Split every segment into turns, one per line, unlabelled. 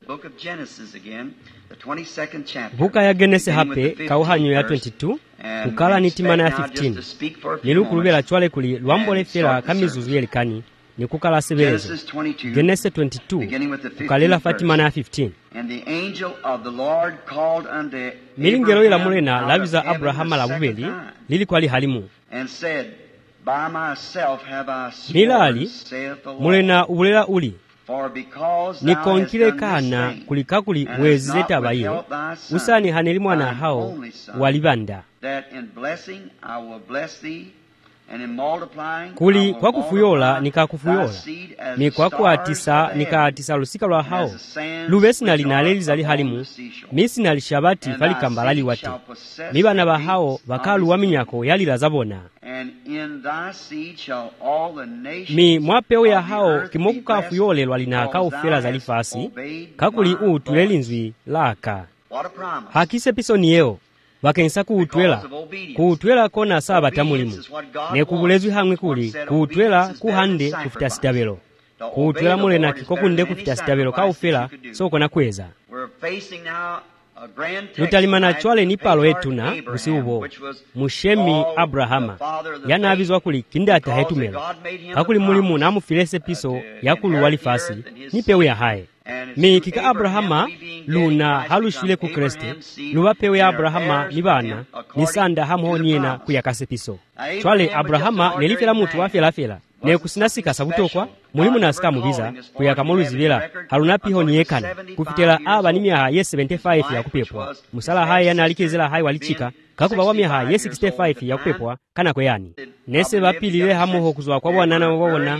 Buka ya Genesis hape kauhanyo ya 22 kukala nitimana ya 15 nilukulubela chwale kuli lwambole fela kamizuzu yelikani ni kukala sebelezo. Genesis 22 kukalela fatimana ya 15 milingelo ila mulena labiza Abrahama la bubeli lili kwa li halimu milali mulena ubulela uli nikonkile kana kulikakuli wezeta baye usani haneli mwana hao walibanda kuli kwa kufuyola nikakufuyola ni kwa kuatisa nikaatisa lusika lwa hao lubesi na linaleliza li halimu misi na lishabati fali kambalali wate mibana ba hao bakalu wa minyako yalila zabona mi mwapeo ya hao kimoku kafuyolelwa linaka ufela za lifasi kakuli utulelinzwi laka hakise piso niyeo wakensa kuutwela kona saba tamulimu ne kubulezwi hamwe kuli kuutwela kuhande kufita sitabelo kuutwela mulena kikokunde kufita sitabelo kaufela soko na kweza lutalimana chwale ni palo etuna busi ubo mushemi Abrahama yanabizwa kuli kindata hetumelo kakuli mulimu na mufilese piso yakulu walifasi ni pewe ya hae mikika Abrahama luna halushile ku Kriste luwa pewe ya Abrahama ni bana ni sanda hamuhoniena kuyakase piso chwale Abrahama nelifela mutu wafela ne kusinasika sabutokwa mulimu nasika mubiza kuyakamoluzibela halunapiho niyekana kufitela aba ni miaha ye 75 ya kupepwa musala haya yanalikizela hayi walichika kakuba wa miaha ye 65 ya kupepwa kana kweyani nese bapilile hamuho kuzwa kwa bwanana wabona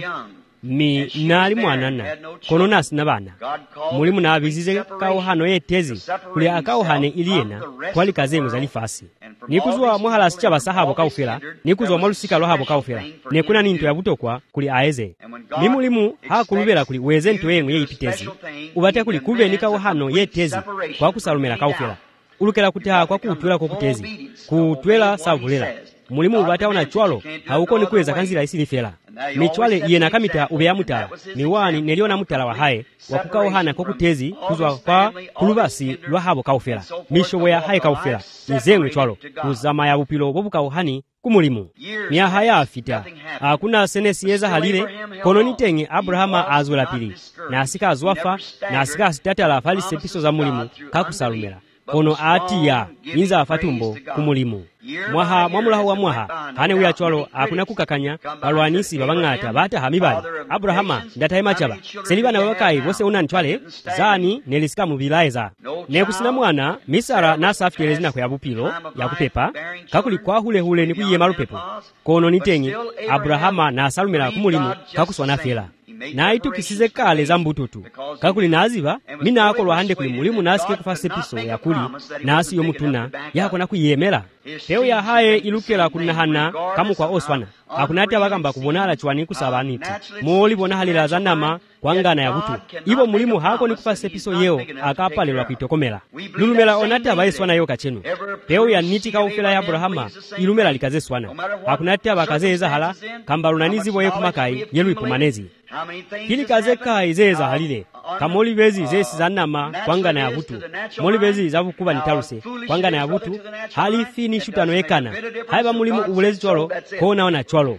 mi nali mwanana kono nasi na bana mulimu na abizize kauhano yetezi kuli akauhane iliena kwali kazemu za lifasi nikuzwa muhala sicha basahabo kaufela nikuzwa mwalusika lwahabo kaufela nekuna ninto yabutokwa kuli aeze mimulimu hakulubela kuli weze nto yengu yeipitezi ubate kuli kube ni kauhano yetezi kwa kusalumela kaufela ulukela kutaha kwa kuutwela kokutezi kuutwela savulela mulimu ubataona chwalo hauko ni kuweza kanzila isilifela michwale yena kamita ubeya mutala miwani neliona mutala wa hae wakukauhana kokutezi kuzwa kwa kulubasi lwa habo kaufela mishobo ya hae kaufela nizengwe chwalo kuzama ya bupilo bobukauhani kumulimu miaha ya afita hakuna senesi yeza halile kono nitengi Abrahama azwela pili na asika azwafa na asika asitatala falise piso za mulimu kakusalumela kono atiya inza afatumbo kumulimu mwaha mwamulaho wa mwaha hane uya chwalo akuna kukakanya balwanisi babangata bata hamibali Abrahama ndatahema chaba selibana babakai bose unani chwale zani nelisika mubilaeza ne kusina mwana misara nasa afitelezina kwa yabupilo yakupepa kakuli kwa hule ni kuyiye malupepo kono nitengi Abrahama na salumela kumulimu kakuswana fela na itu kisize kale za mbututu kakuli naziba mina akolwa hande kuli mulimu nasike kufase piso ya kuli nasi yomutuna yako na kuyemela teo ya hae ilukela kunahana kamu kwa oswana akunati abagamba kubonala chwani kusabaniti muoli bona halila zanama kwangana ya butu ibo mulimu hako ni kufase piso yeo akapalelwa kuitokomela lulumela onati abaeswana yo kachenu teo ya niti kaufela ya Abrahama ilumela likaze swana akunati abakazeza hala kamba lunanizi boye kumakai yelu ipumanezi kili kaze kai zeza halile kamoli bezi zesi zanama kwangana ya butu moli bezi zavukuba nitaluse kwangana ya butu hali fini shutano ekana haiba mulimu ubulezi chwalo kona wana chwalo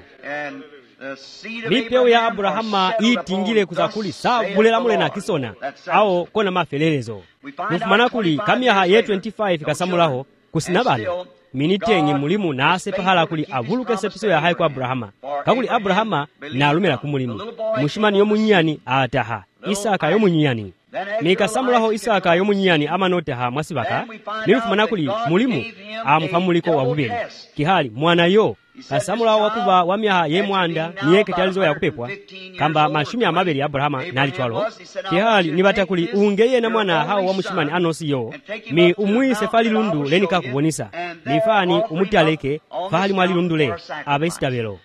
mipeo ya Abrahama itingile kuzakuli sabulela mule na kisona ao kona mafelelezo nufumana kuli kamiaha ye 25 kasamulaho kusinabana minitengi mulimu na ase pahala kuli avuluke sepiso ya haiku Abrahama kakuli Abrahama na alumela kumulimu mushimani yomunyani ataha Isaka yomunyani nikasamulaho Isaka yomunyani amanoteha mwasibaka nilufumana kuli mulimu amufamuliko wabubeli kihali mwana yo kasamulaho wakuba wamyaha ye mwanda niyeke talizo ya kupepwa kamba mashumi ya mabeli Abrahama nali chwalo kihali nibata kuli ungeye na mwana hao wa mushimani anosi yo mi umuise fali lundu lenika kubonisa nifani umutaleke fali mwali lundule abesitabelo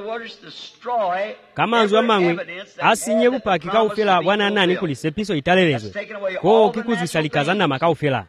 kama anzu amangwe asinye bupaki kaufela wana nani kuli sepiso italelezwe ko kikuzwisalikazana makaufela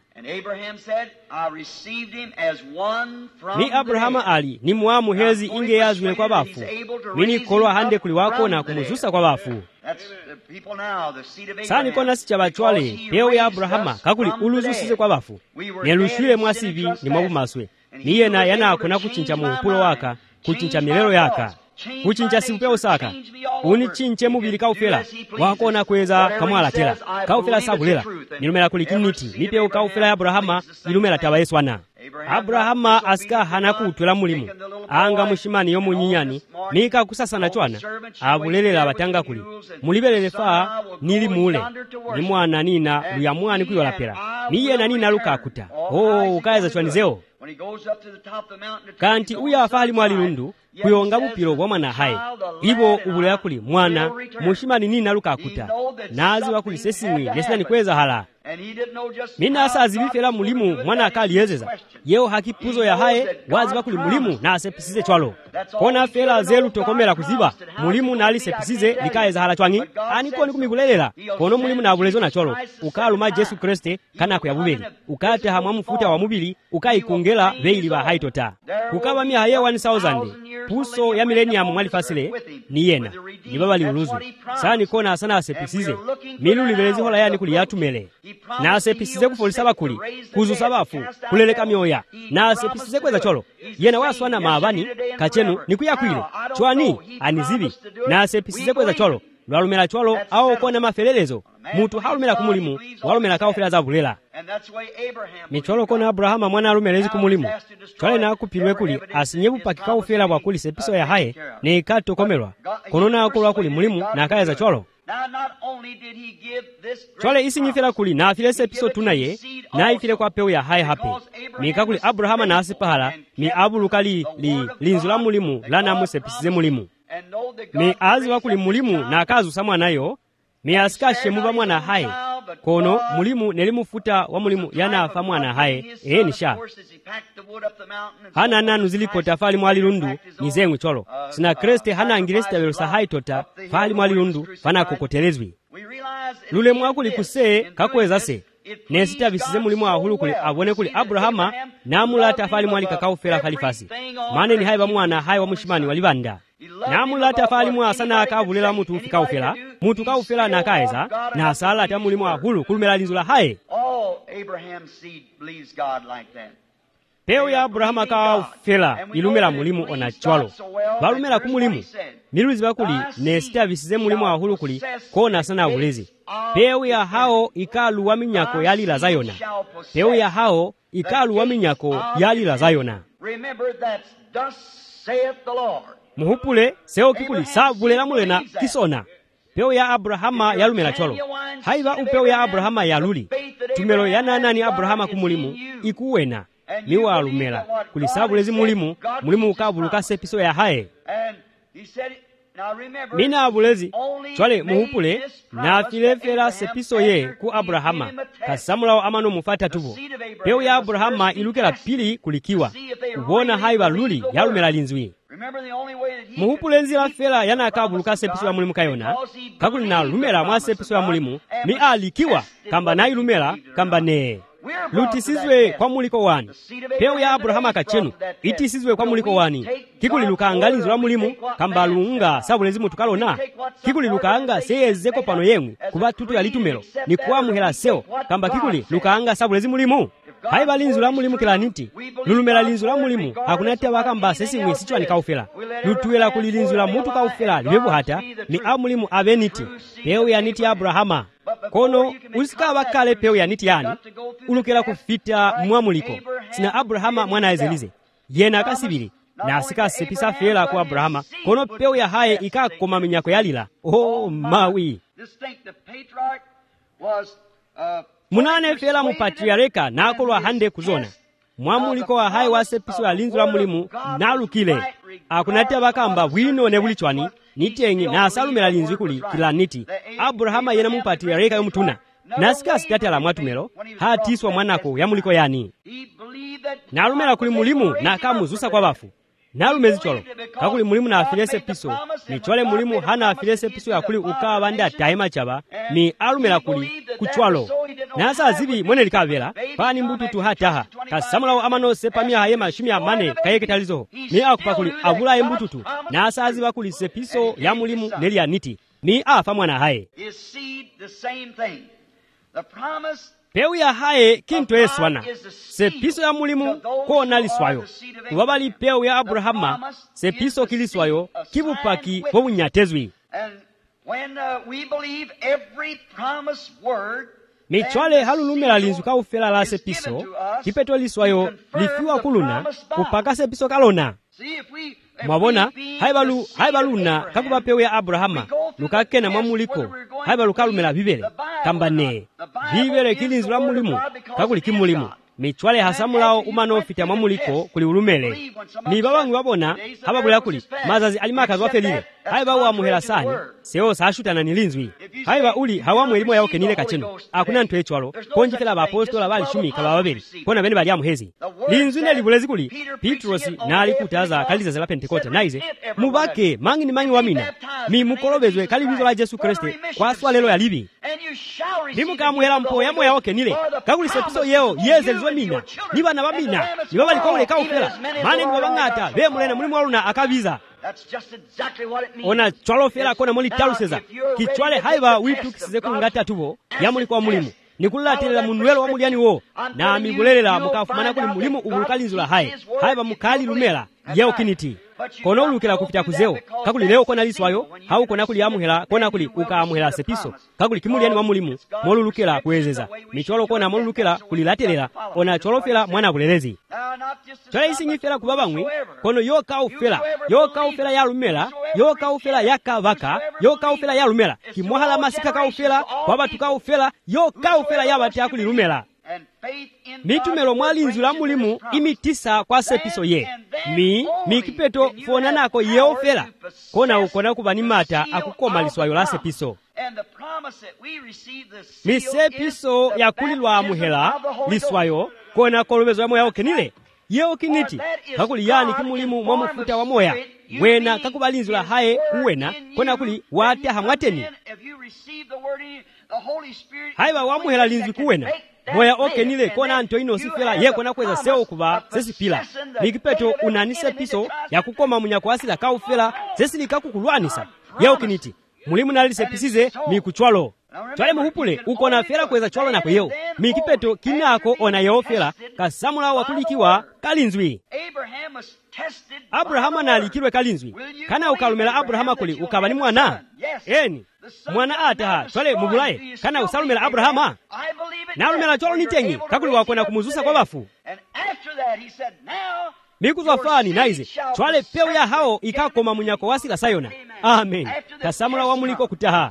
ni Abrahama ali ni muamu hezi inge yazwile kwa bafu mini kolwa hande kuli wako na kumuzusa kwa bafu sani kona sichaba-chwale pewu ya Abrahama kakuli uluzusize kwa bafu nelushwile mwasivi ni mwabumaswe niyena yanakona kuchincha muhupulo waka kuchincha milelo yaka kuchincha siupeo saka unichinche mubili kaufela wakona kweza kamwalatela kaufela sabulela nilumela kuli kiniti nipeu kaufela ya Abrahama ilumela taba Yesu ana Abrahama asika hanakutwela mulimu anga mushimani yomunyinyani nika kusasana chwana abulelela abatanga kuli mulibelele faa nili mule ni mwana nina luyamwani kuyola pera niyena nina lukakuta ukaeza chwanizeo kanti uya afali mwalilundu kuyonga bupilo bwa mwana haye ibo ubulaya kuli mwana mushimani nina lukakuta nazi wakuli sesimwi nesina nikweza hala mina asazibifela mulimu mwana akaliyezeza yeo hakipuzo ya haye wazi bakuli mulimu na asepisize chwalo kona fela zelu tokomela kuziba mulimu na alisepisize likaeza hala chwangi aniko nikumikulelela kono mulimu na abulezo na chwalo ukaluma Jesu Kriste kana kuyabubeli ukate hamwa mfuta wa mubili ukaikungela veili ba haitota kukaba miya haye 1000 puso ya milenium mwalifasile ni yena ni baba liuluzwe sani kona asana asepisize milu livelezi hola yani kuli yatumele na asepisize kufolisa bakuli kuzusa bafu kuleleka myoya na asepisize kweza cholo yena waswana maabani kachenu nikuyakwile chwani anizibi na asepisize kweza cholo lwalumela cholo au kona mafelelezo mutu halumela kumulimu walumela kaufela za bulela micholo kona Abrahama mwana alumelezi kumulimu chwale na kupilwe kuli asinyebu pakika ufela wakuli sepiso ya haye ne ikatokomelwa konona akulwa kuli mulimu na akaeza cholo chwale isi nyifela kuli na afile sepiso tunaye na ifile kwa peu ya haye hape mika kuli Abrahama na asipahala mi abuluka linzula mulimu lana musepisize mulimu mi azi wakuli mulimu na akazu samwa nayo mi asikashe muba mwana haye kono mulimu nelimufuta wa mulimu yana afa mwana haye nisha hana nanu zilipota fali mwalilundu nizengwe cholo sina Kriste hana angilesita velosa haitota fali mwalilundu fana kokotelezwi lule mwakuli kusee kakweza se nesita visize mulimu ahulu kuli abone kuli Abrahama namulata fali mwali kakaufela kalifasi mane ni haiba mwana haye wa mushimani walibanda namulata fali mwa sana akavulela mutu fikaufela mutu kaufela na kaeza na asala ata mulimu ahulu kulumela linzula haye peu ya Abrahama kaufela ilumela mulimu ona chwalo balumela kumulimu miluzi bakuli nesita visize mulimu ahulu kuli kona sana ulezi peu ya hao ikalu wa minyako yali la Zayona peu ya hao ikalu wa minyako yali la Zayona muhupule seo kikuli sabulela mulena kisona peu ya Abrahama yalumela cholo haiba upeu ya Abrahama yaluli tumelo yananani Abrahama kumulimu ikuwena miwa alumela kulisabulezi mulimu ukabuluka sepiso ya haye mina abulezi chwale muhupule na filefela sepiso ye ku Abrahama kasamulao amano mufata tubo peu ya Abrahama ilukela pili kulikiwa ubona haiba luli yalumela linzwi muhupule nzila fela yana akabuluka sepiso ya mulimu kayona kakuli na lumela mwa sepiso ya mulimu mi alikiwa kamba na ilumela kamba ne lutisizwe kwa muliko wani peu ya Abrahama kachenu itisizwe kwa muliko wani kikuli lukanga linzula mulimu kamba lunga sabulezi mutu kalona kikuli lukanga seyezeko pano yemwe kuba tutu ya litumelo ni kuamuhela seo kamba kikuli lukanga sabulezi mulimu haiba linzula mulimu kila niti lulumela linzula mulimu hakunatia wakamba sesi mwesichwa ni kaufela lutuela kulilinzula mutu kaufela libebu hata ni amulimu abeniti peu ya niti ya Abrahama kono usika wakale peu ya niti yani ulukela kufita mwamuliko sina Abrahama mwana ezelize yena akasibili na asika sepisa fela kwa Abrahama kono peu ya haye ikakoma minyako yalila mawi munane fela mupatriareka na akolwa hande kuzona mwamuliko wa haye wa sepiso ya linzu la mulimu na lukile akunatia bakamba wino ne bulichwani nitengi na asalumela linzu kuli kila niti Abrahama yena mupatriareka yomutuna nasika sikati ala mwatumelo hatiswa mwanako ya muliko yani nalumela kuli mulimu na kamuzusa kwa bafu nalumezi cholo kakuli mulimu na afilese piso ni chole mulimu hana afilese piso ya kuli ukawanda taima chaba ni alumela kuli kuchwalo nasa azibi mwene likavela pani mbututu hataha kasamulao amano sepamia hayema shumia mane kayeketalizo ni akupakuli avula mbututu nasa aziba kuli sepiso ya mulimu neli ya niti mi afa mwana haye
His seed, the same thing. The promise
mbewu ya haye kinto eswana sepiso ya mulimu kona liswayo kuba bali mbewu ya Abrahama sepiso kiliswayo kibupaki bwobunyatezwi.
And when we believe every promised word,
michwale halulumela linzu kaufela la sepiso kipeto liswayo lifiwa kuluna kupaka sepiso kalona. Mwabona haibaluna kakuba mbewu ya Abrahama lukakena mwamuliko haibalu kalumela bibele kambane bibele kilinzu la mulimu kakuli kimulimu michwale hasamulao umanofita mwamuliko kuli ulumele ni babangu babona hababula kuli mazazi alimakazi wafelile haiba wamuhela sani seo sashutana ni linzwi haiba uli hawamu elimo yao kenile kacheno akuna ntu echwalo konjikela ba apostola bali 10 kaba babeli kona bene bali amuhezi linzwi ne libulezi kuli Petros na alikutaza kaliza za Pentecoste naize mubake mangi ni mangi wamina mi mukolobezwe kalibizo la Yesu Kristo kwa swalelo ya libi bimukamuhela mpo yamo yao kenile kakuli sepiso yeo yeze mina ni bana babina ni baba likole kaufela mane ni babangata bemulena mulimu waluna akabiza. Ona chwalo fela kona moli taluseza kichwale haiba witu kisize kungata tubo ya muli kwa mulimu nikulatelela munwelo wa muliani wo na mibulelela mukafumana kuli mulimu ubulukalinzula haiba mukali lumela yeo kiniti kono ulukela kupita kuzeo kakuli leo kona liswayo hau kona kuli amuhela kona kuli ukaamuhela sepiso kakuli kimuliani wa mulimu molulukela kuezeza michwalo kona molulukela kulilatelela ona chwalo fela mwana kulelezi chwala isingi fela kubabangwi kono yo kaufela ya lumela yo kaufela ya kavaka yo kaufela ya lumela kimwahala masika kaufela wabatu kaufela yo kaufela ya bati akuli lumela mitumelo mwalinzu la mulimu imitisa kwa sepiso ye mikipeto fona nako yeofela kona ukona kubanimata akukoma liswayo la sepiso misepiso ya kulilwa muhela liswayo kona kolobezo ya moya okenile yeo kiniti kakuli yani kimulimu mwamufuta wa moya wena kakubalinzu la haye uwena kona kuli wate hamwateni haiba wamuhela linzu kuwena moya okenile kona anto ino sifela ye kona kweza seo kuba sesipila mikipeto unanise piso ya kukoma munyako asila kaufela sesilika kukulwanisa yeo kiniti mulimu nalise pisize mikuchwalo chwale muhupule ukona fela kweza chwalo nako yeo mikipeto kinako ona yeo fela kasamula wakulikiwa kalinzwi. Abrahama na alikirwe kalinzwi kana ukalumela Abrahama kuli ukabani mwana eni mwana ataha chwale mubulaye kana usalumela Abrahama na alumela chwalo nitengi kakuli wakona kumuzusa kwa bafu mikuzwa fani naize chwale peu ya hao ikakoma munyako wasila sayona. Amen. Kasamula wa muliko kutaha.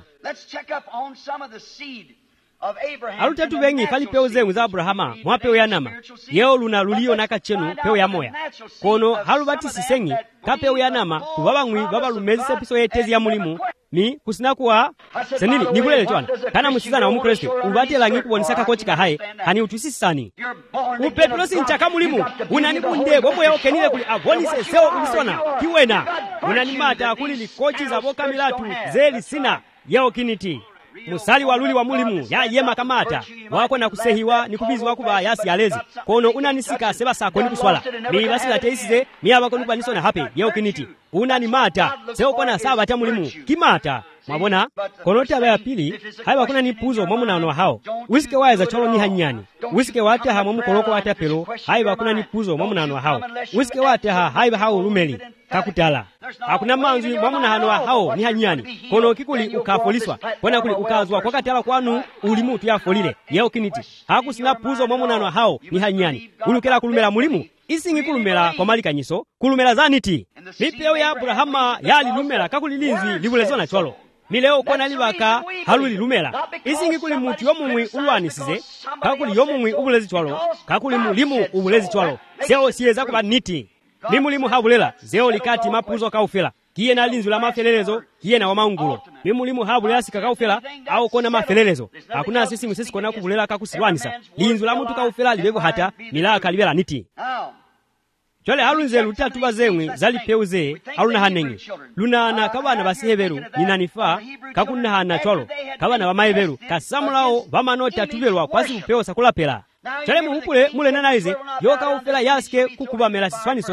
Alutatu vengi kali peu zengu za Abrahama mwa peu ya nama yeo luna lulio naka chenu peu ya moya kono halubati sisengi ka peu ya nama kubabangwi baba lumezi sepiso yetezi ya mulimu mi kusinakuwa senili nikulele chwana kana musizana wa mukristo ubate langi kubonisaka kochika hae hani utusisani upetulosi nchaka mulimu unanikunde bomo yao kenile kuli abonise seo ulisona kiwena unanimata kuli likochi za boka milatu zeli sina yao kiniti musali waluli wa mulimu ya yema kamata wako na kusehiwa ni kubizi wakuba yasi alezi kono unanisika seba sako ni kuswala mi basi la teisize mi abako nubaniswa na hape yeo kiniti unanimata seo kona saba ta mulimu kimata mwabona kono taba ya pili haiba kuna nipuzo mwamu na hao wisike waeza cholo ni hanyani wisike wate ha mwamu koloko wate pelo haiba kuna nipuzo mwamu na hao wisike wate ha haiba hao lumeli kakutala hakuna manzi mwamu na hao ni hanyani kono kikuli ukafoliswa kona kuli ukazwa kwa katala kwanu ulimu tu ya folile yeo kiniti hakusina puzo mwamu na hao ni hanyani ulukela kulumela mulimu isingi kulumela kwa malika nyiso kulumela zaniti mipeo ya Abrahama yali lumela kakulilinzi libulezo na cholo mileo kona libaka haluli lumela isingi kuli mutu yomumwi ulwanisize kakuli yomumwi ubulezi chwalo kakuli mulimu ubulezi chwalo seo siyeza kuba niti ni mulimu habulela zeo likati mapuzo kaufela kiye na linzu la mafelelezo kiye na wamaungulo ni mulimu habulela sika kaufela au kona mafelelezo hakuna sisi kona kubulela kakusilwanisa linzu la mutu kaufela libevo hata milaka libela niti. Chwale halunze lutatu bazemwe zali peuze aluna hanengi lunana kabana basiheberu ninanifa kakuna hana chwalo kabana bamaheberu kasamulao bamanota tubelwa kwasi upeo sakulapela chwale muhupule mule nanaize yoka ufela yaske kukubamela siswani sose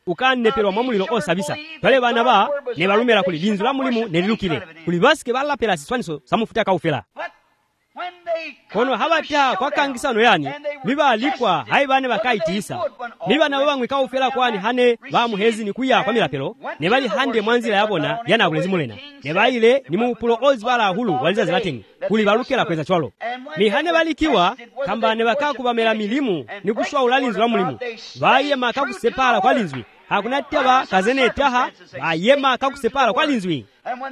ukaneperwa mwa muliro osabisa pale bana ba ne balumera kuli linzu la mulimu ne lilukire kuli basike balapera siswaniso samufuta kaufela kono habata kwa kangisano yani miba alikwa haibane bakaitisa miba nabo bamwe kaufela kwani hane bamuhezi ni kuya kwa milapelo ne bali hande mwanzira yabona yana bulezi mulena ne baile ni mupulo ozbala hulu waliza zilatengi kuli balukela kweza chwalo ni hane balikiwa kamba ne bakakubamela milimu ni kushwa ulalinzu la mulimu baye makakusepala kwa linzwi hakuna taba kazene taha bayema kakusepala kwa linzwi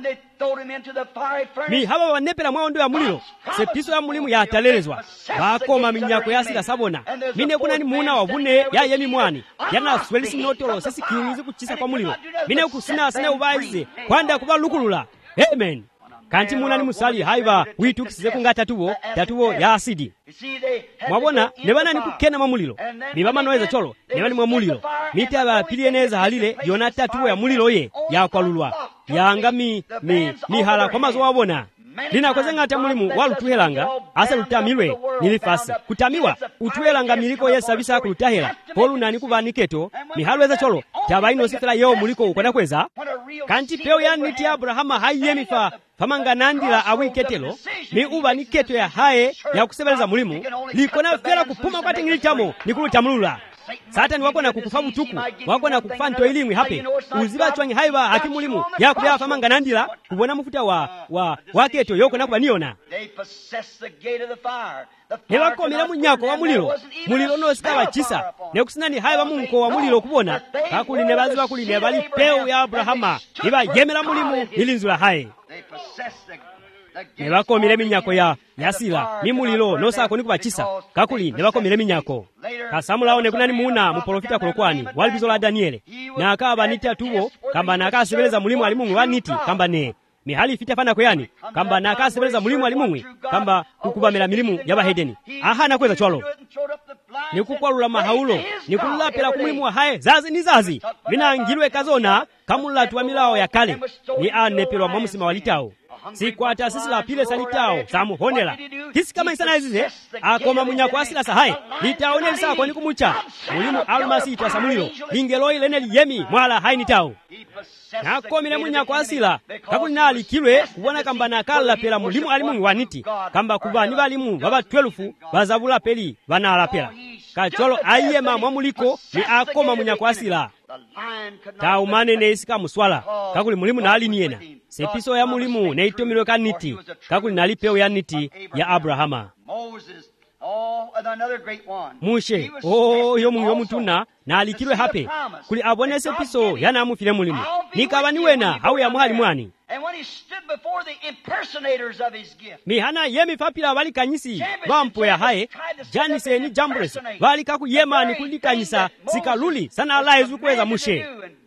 mi haba wanepera mwaondo ya muliro sepiso ya mulimu ya atalelezwa bakoma minyako ya sila sabona mine kuna ni muna wabune ya yemi mwani yana swelisi notoro sesi kiumizi kuchisa kwa muliro mine kusina sina ubaize kwanda kuba lukulula amen kanti muna ni musali haiva witu kisize kunga tatubo ya asidi mwabona nebana ni kukena mwa muliro mibama noeza cholo nebani mwa muliro mita ba pilieneza halile yona tatubo ya muliro ye ya kwa lulwa yanga mihala kwa mazo wabona lina kwezenga ata mulimu walutuhelanga asa lutamilwe nilifasi kutamiwa utuhelanga miliko yesa bisa kulutahela polu nani kuvaniketo mihalweza cholo tabaino sifela yeo muliko ukona kweza kanti peo ya niti Abrahama haiyemifa famanga nandila awiketelo mi uba niketo ya hae ya kusebeleza mulimu likona fela kupuma kwa tingilitamo nikulutamulula Satani wako na kukufa butuku wako na kukufa nto ilimwe hape uziba chwanyi haiba hakimulimu ya kubya famanga nandila kubona mufuta waketo yoko na kubaniona Hewako mila munyako wa muliro no sikawa chisa ne kusinani haiba munko wa muliro kubona kakuli nebazi bakuli nebali peo ya Abrahama iba yemela mulimu ilinzula hae Nebako mile minyako ya yasila ni muliro no sako ni kubachisa kakuli nebako mile minyako kasamula one kunani muna muprofita kulokwani walibizo la Daniele na akaba nita tubo kamba na akasebeleza mulimu alimungu waniti kamba ne mihali fita fana kwani kamba na akasebeleza mulimu alimungu kamba kukubamela milimu yaba hedeni aha na kweza chwalo ni kukwalula mahaulo ni kulapela kumulimu wa hae zazi minangilwe kazona kamula tuwamilao ya kale ni anepelwa mamusima walitao sikwata sisi la pile salitao samuhonela kisi kama isana ezize akoma munyako asila sahae litaone lisako ni kumucha mulimu almasi itasamuliro lingelo ilene liyemi mwala haini tao nakomile munyako asila kakuli na alikilwe kubona kamba nakala pela mulimu alimu waniti kamba kubani balimu baba 12 bazabula peli banala pela kacholo ayema mwamuliko ni akoma munyako asila taumane ne isika muswala kakuli mulimu na aliniena sepiso ya mulimu ne itomilo kaniti kakuli nalipeo ya niti ya Abrahama Mushe yo mutuna na alikirwe hape kuli abone sepiso yana amufile mulimu nikaba niwena hau ya muhali mwani mihana yemi fapila wali kanyisi vampo ya hae janise ni jambres wali kaku yema ni kulikanyisa sikaluli sana alaizu kweza mushe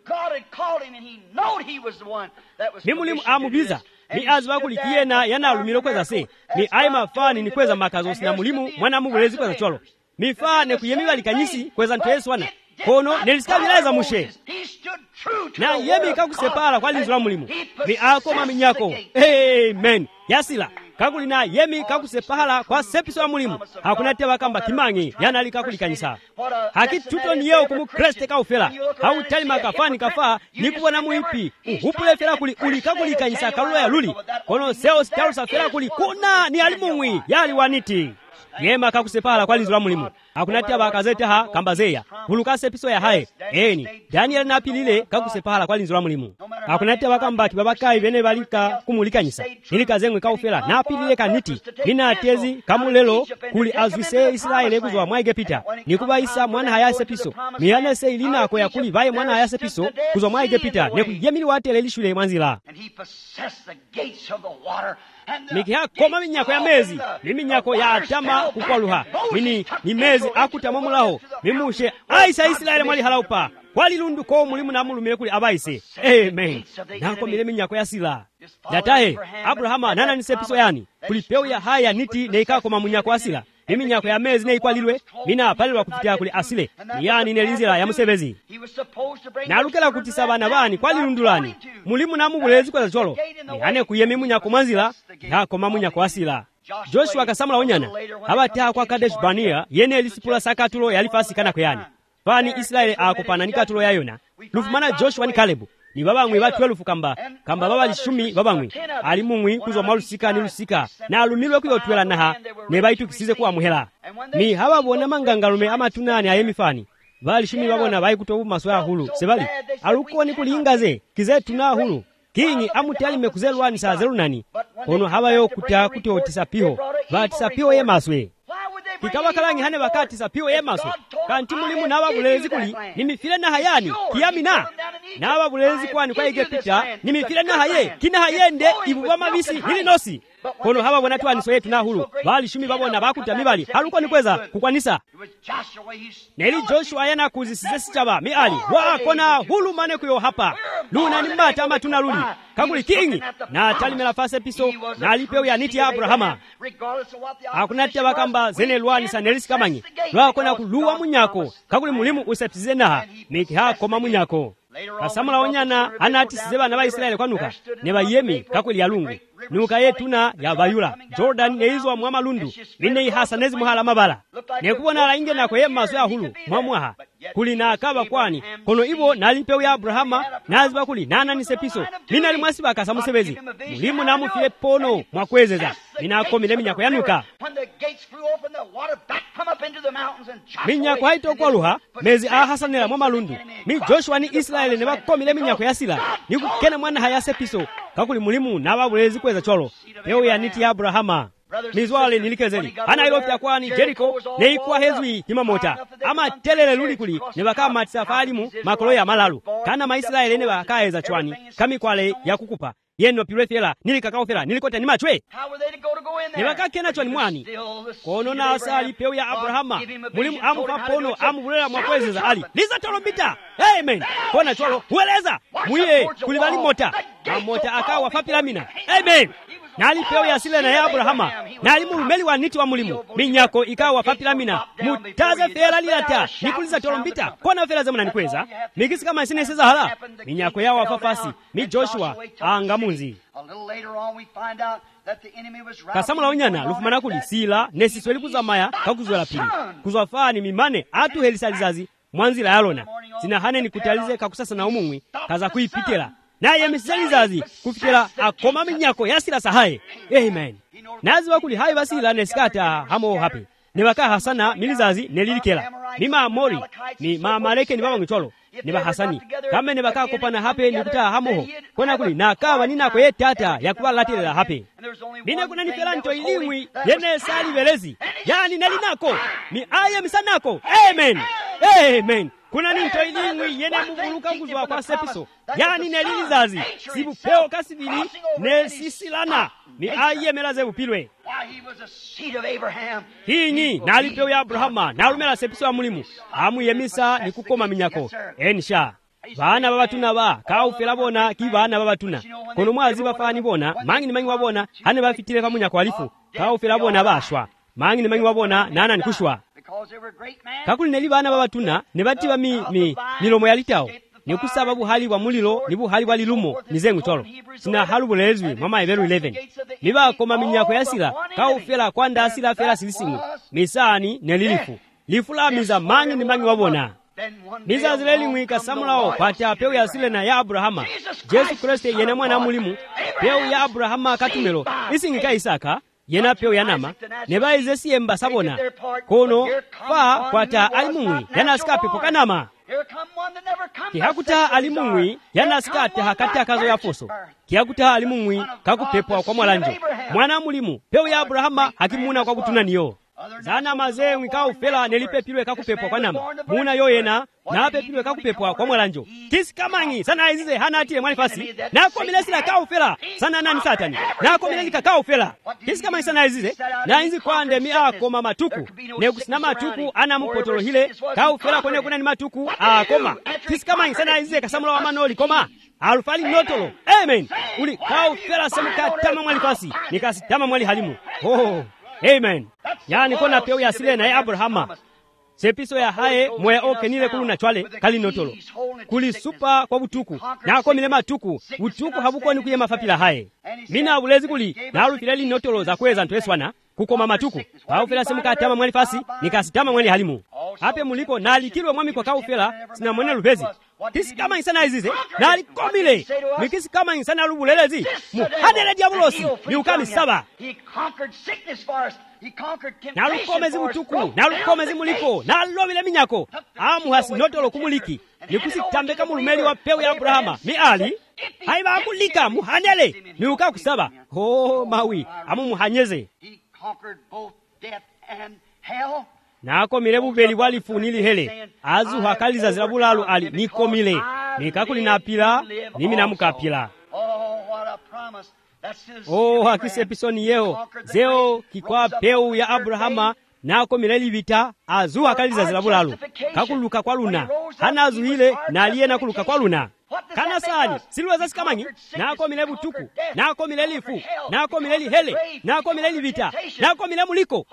mimulimu amubiza ni azwa kulikiena yana alumiro kweza se ni aima fani ni kweza makazo sina mulimu mwana mubulezi kweza cholo mifane kuyemi wali kanyisi kweza ntoyesu wana kono nelisikabiliza mushe na yemi kakusepala kwa linzula mulimu ni akoma minyako amen yasila kakuli na yemi kakusepala kwa sepiso wa mulimu hakuna teba kamba kimangi yanalika kulikanyisa hakituto ni yeo kumu kreste kaufela hautali makafani kafa ni kubona muipi uhupule fela kuli ulika kulikanyisa kalulo ya luli kono seo sitarusa fela kuli kuna ni alimumwi yali waniti yema kakusepala kwa linzula mulimu hakuna teba kazete ha kambazeya huluka sepiso ya hae eni Daniel na pilile kakusepala kwa linzula mulimu hakuna teba kamba kibabakai bene balika kumulikanyisa ilika zengwe kaufela na pilile kaniti nina atezi kamulelo kuli azwise Israeli kuzwa mwa Egipta nikuba Isa mwana haya sepiso miyane se ilina ko ya kuli baye mwana haya sepiso kuzwa mwa Egipta ne kuyemili watele lishule mwanzila Mikia koma minyako ya mezi miminyako ya atama kukwaluha mini ni mezi akutama mulaho mimushe aisa Israeli mwali halaupa kwali lundu ko mulimu na mulumire kuli abaise amen nako mile minyako ya sila datahe Abrahama nana ni sepiso yani kuli peo ya haya niti neika koma munyako asila miminyako ya mezi ne ikwalilwe mina palilwa kufitia kuli asile yani nelinzira ya musebezi nalukela kutisa bana bani kwali lundulani mulimu na mubulezi kwa cholo yani kuyemi munyako mwanzila nako mamunyako asila Joshua kasamula onyana abata kwa Kadesh Barnea yene elisipula sakatulo yalifasi kana kwani Pani Israeli akopana nikatulo yayona lufumana Joshua ni Kalebu ni babamwe ba 12 kamba baba lishumi babamwe ali mumwi kuzwa malusika ni lusika na alumilwe kuyotwela naha ne bayitukisize kwa muhela ni hababona mangangalume amatunani ayemifani bali shumi babona bayikutobu maswa hulu sebali alukoni kulingaze kize tuna hulu kingi amutali mekuzelwani sa zelunani kono habayo kuti tisapiho batisapiho yemaswe kikawa kalangi hane bakati sapiho yemaswe kanti mulimu n'ababulezi kuli nimifile na hayani kiyamina n'ababulezi kwani kwa Egipta nimifile na haye kina hayende ibuba mabisi hili nosi kono haba bona twaniso yetu na hulu bali shumi babona bakuta mibali haluko ni kweza kukwanisa neli Joshua yana kuzisize sichaba miali wa kona hulu mane kuyo hapa luna nimbata ama tunaluli kakuli kingi na talimela fase piso na alipeo ya niti ya Abrahama hakunatia bakamba zene lwani sanelisi kamanyi lwa kona kuluwa munyako kakuli mulimu useptize naha miki koma munyako kasamula onyana anati sizeba na Baisraeli kwanuka ne bayemi kakuli ya lungu nuka yetuna ya bayula Jordan neizwa mwa malundu mine ihasanezi muhala mabala nekubona ala inge nako yemaso ya hulu mwamwaha kuli na akaba kwani kono ibo nalipewo ya Abrahama naziba kuli nana nisepiso mina limwasiba akasa musebezi mulimu na mufile pono mwakwezeza minakomile minyako yanuka minyako haitokwa luha mezi ahasanela mwa malundu mi Joshua ni Israeli ne bakomile minyako yasila nikukena mwana hayasepiso kakuli mulimu na babulezi kweza cholo leo ya niti ya Abrahama mizwale nilikezeli ana ilofya kwani Jericho ne ikwa hezwi himamota ama telele luli kuli ne bakama tsafalimu makolo ya malalu kana Maisraeli ne bakaeza chwani kami kwale ya kukupa yeno pirethela nilikakaofela nilikota ni machwe ne bakakena chwani mwani kono na asali peo ya Abrahama mulimu amufa pono amubulela mwakwezeza ali liza tolombita amen kona cholo ueleza muye kulibali mota mota akawa fapilamina amen nali peo ya sile na ya Abrahama nali mulumeli wa niti wa mulimu minyako ikawa fapilamina mutaza fela lilata nikuliza tolombita kona fela zamuna nikweza mikisi kama sineseza hala minyako ya wafafasi mi Joshua angamunzi kasamula onyana lufumana kuli sila nesisweli kuzamaya kakuzwela pili kuzwafani mimane atu helisalizazi mwanzila yalona sinahane nikutalize kakusasa na umumwi kaza kuipitela naye misalizazi kufikira akoma minyako yasila sahaye amen nazi wakuli hai basila nesikata hamo hape nebaka hasana milizazi nelilikela mima amori ni maamaleke ni baba ngcholo neba hasani kame nebaka kopana hape nikuta hamoho kona kuli nakawa ninako yetata yakubalatela hape bine kuna nifela nto ilimwi yene sali velezi yani nalinako ni aye misanako amen amen kuna ninto ilimwi yene mubuluka kuzwa kwa sepiso yani nelilizazi sibupeo kasibili ne sisilana ni aye melaze upilwe hinyi nalipeo ya Abrahama nalumela sepiso ya mulimu amu yemisa ni kukoma minyako ensha bana babatuna ba kaufela bona kibana babatuna kono mwazi bafani bona mangi ni mangi wabona hane bafitire kamunyako alifu kaufela bona bashwa mangi ni mangi wabona nana nikushwa kakuli neli bana babatuna ne batiba milomo yalitao nikusaba buhali bwa mulilo ni buhali bwa lilumo nizengu tolo sina halu bulezwi mama Hebrew 11 niba koma minyako yasila kaufela kwanda asila fela silisingu misani nelilifu lifula miza mangi ni mangi wabona Niza zileli mwika samulao pata peo ya sile na ya Abrahama Jesu Kristo yena mwana mulimu peo ya Abrahama katumelo isingika Isaka yena peo ya nama neba izesi yemba sabona kono fa kwata alimungwi yana skape pokanama kihakuta alimungwi yana skate hakati akazo ya foso kihakuta alimungwi kakupepwa kwa mwalanjo mwana mulimu peo ya Abrahama hakimuna kwa kutunaniyo zana mazee mwikao fela nelipepilwe kakupepwa kwa nama muna yoyena na pepilwe kakupepwa kwa mwalanjo kisi kamangi sana izize hana atile mwalifasi na komilesi la kao fela sana nani satani na komilesi kakao fela kisi kamangi sana izize na inzi kwa ande miako mamatuku nekusina matuku ana mpotolo hile kao fela kwenye kuna ni matuku koma kisi kamangi sana izize kasamula wa manoli koma alufali notolo amen uli kao fela semuka tama mwalifasi nikasi tama mwali halimu amen yani kona peo ya sile na ya Abrahama sepiso ya hae mwe oke nile kulu na chwale kali notolo kuli supa kwa butuku na ako milema tuku butuku habuko ni kuye mafapila hae mina ulezi kuli na alufileli notolo za kweza ntueswana kukoma matuku kaufela semuka tama mwali fasi nikasi tama mwali halimu hape muliko na alikirwe mwami kwa kaufela sina mwene lupezi kisi kama insana izize nali komile mikisi kama insana lubulelezi muhanele diabulosi ni ukami saba nalukomezi mutuku nalukomezi muliko nalobile minyako amuhasi notolo kumuliki nikusitambeka mulumeli wa pewu ya Abrahama miali haiba akulika muhanele ni ukakusaba mawi amu muhanyeze nakomile bubeli bwalifunili hele azu hakaliza zilabulalu ali nikomile nikakulinapila nimi namukapila hakisepisoni yeo zeo kikwa peu ya Abrahama nakomile livita azu hakaliza zilabulalu kakuluka kwa luna hana azu hile na aliye nakuluka kwa luna kana sani siluweza sikamanyi nakomile butuku nakomile lifu nakomile lihele nakomile livita nakomile muliko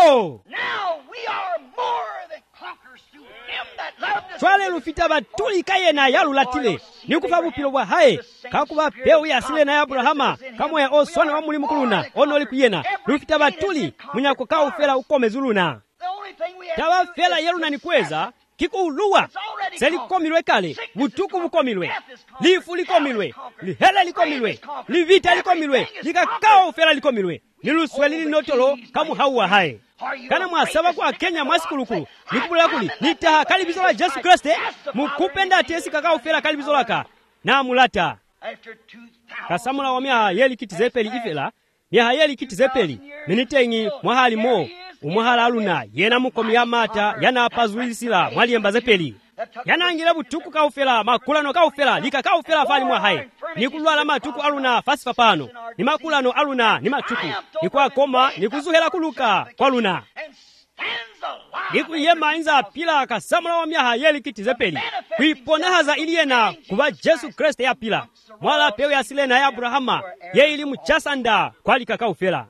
twale lufita batulika yena yalulatile nikufa bupilo bwa haye kakuba peu yasile na Abrahama kamwe oswana wa mulimu kuluna onoli kuyena lufita batuli munyako kaufela ukomezuluna tawa fela yeluna nikweza kikuuluwa selikomilwe kale butuku bukomilwe lifu likomilwe lihele likomilwe livita likomilwe likakao fela likomilwe niluswe lili notolo kamu hauwa haye kana mwasaba kwa Kenya mwasikuluku nikubula kuli nitaha kalibizo la Yesu Kristo mukupenda tesi kakao fela kalibizo laka na mulata kasamula wamia yeli kitizepeli ifela mya yeli kitizepeli minitengi mwahali mo umuhala aluna yena mukomi ya mata yana apazulisila mwaliemba zepeli yana angile butuku kaufela makulano kaufela lika kaufela fali mwa haye nikulwala matuku aluna fasifa pano ni makulano aluna ni matuku nikwa koma nikuzuhela kuluka kwa luna nikuyema inza pila kasamula wa myaha yeli kitizepeli kuiponahaza iliyena kuba Yesu Kristo ya pila mwala pewe asile na ya Abrahama ye ili muchasanda kwa lika kaufela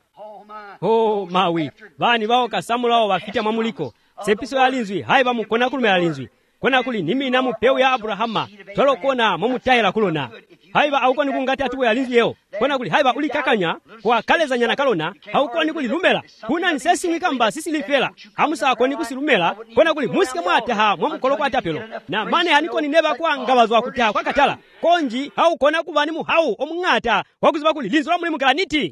mawi bani bao kasamula wa bafita mamuliko sepiso ya linzwi haiba mukona kulume ya linzwi kona kuli nimi na mupeu ya Abrahama tolo kona momutahela kulona haiba aukoni kungati atuwe ya linzwi yeo kona kuli haiba ulikakanya kwa kaleza nyana kalona haukoni kuli lumela kuna nisesi mwikamba sisi lifela hamusa akoni kusilumela kona kuli musike mwataha mwamukolo kwa atapelo na mane hanikoni neba kwa ngabazo wa kutaha kwa katala konji haukona kubani muhau omungata wakuziba kuli linzwa muli mukalaniti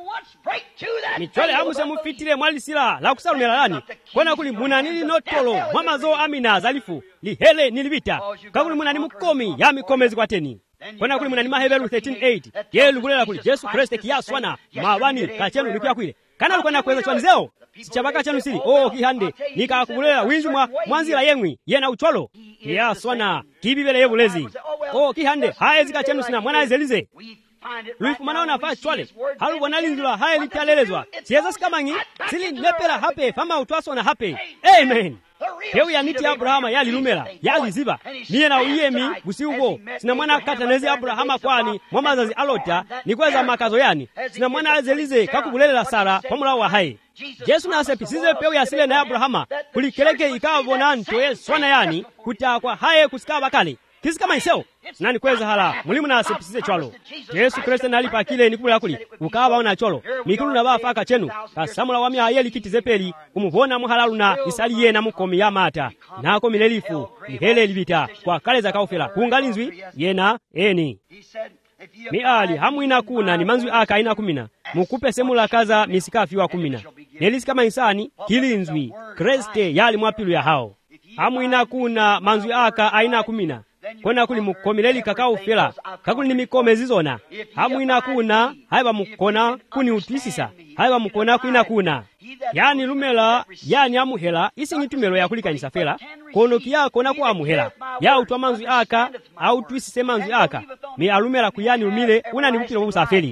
michole hamuse mufitile mwalisila la kusalumela lani kona kuli munanili notolo mwamazo amina zalifu lihele nilivita kakuli munani mukomi ya mikomezi kwa teni kona kuli munani mahebelu 13:8 yelu kulela kuli Yesu Kristo kiyaswana mabani kachenu nikuya kwile kana lukona kweza chwanzeo sichabaka chanu sili kihande nikakubulela winju mwanzila yemwi yena ucholo kiyaswana kibibele yebulezi kihande haezi kachenu sina mwana ezelize luifumana ona fa chwale halu wanalinzula hae litalelezwa siyeza sikamangi sili nepela hape fama utwasona hape amen heu ya niti Abrahama yali lumela yali ziba niye na uyemi busiugo sina mwana katanezi Abrahama kwani mwamazazi alota nikweza makazo yani sina mwana azelize kakubulelela Sara pamula wa hae Yesu na sepisize peu ya sile na Abrahama kulikeleke ikavona ntoye swana yani kutakwa hae kusikaba kale kisi kama iseo nani kweza hala mulimu na sepisize chwalo Yesu Kristo nalipa kile nikubula kuli ukaba ona chwalo mikulu na bafaka chenu kasamula wami ayeli kitizepeli kumubona muhalalu na isaliye na mukomi ya mata nako milelifu ihele libita kwa kale za kaufela kungalinzwi yena eni miali hamwina kuna ni manzwi aka aina 10 mukupe semula kaza misikafi wa 10 nelisi kama insani kilinzwi Kriste yali mwapilu ya hao hamwina kuna manzwi aka aina 10 kona kuli mukomileli kakao fela kakuli ni mikome zizona hamwina kuna haiba mukona kuni utwisisa haiba mukona kuina kuna yani lumela yani amuhela isi nyitumelo ya kulikanisa fela kono kiya kona kwa amuhela ya utwa manzwi aka au twisise manzwi aka mi alumela kuyani lumile unani bukilo busafeli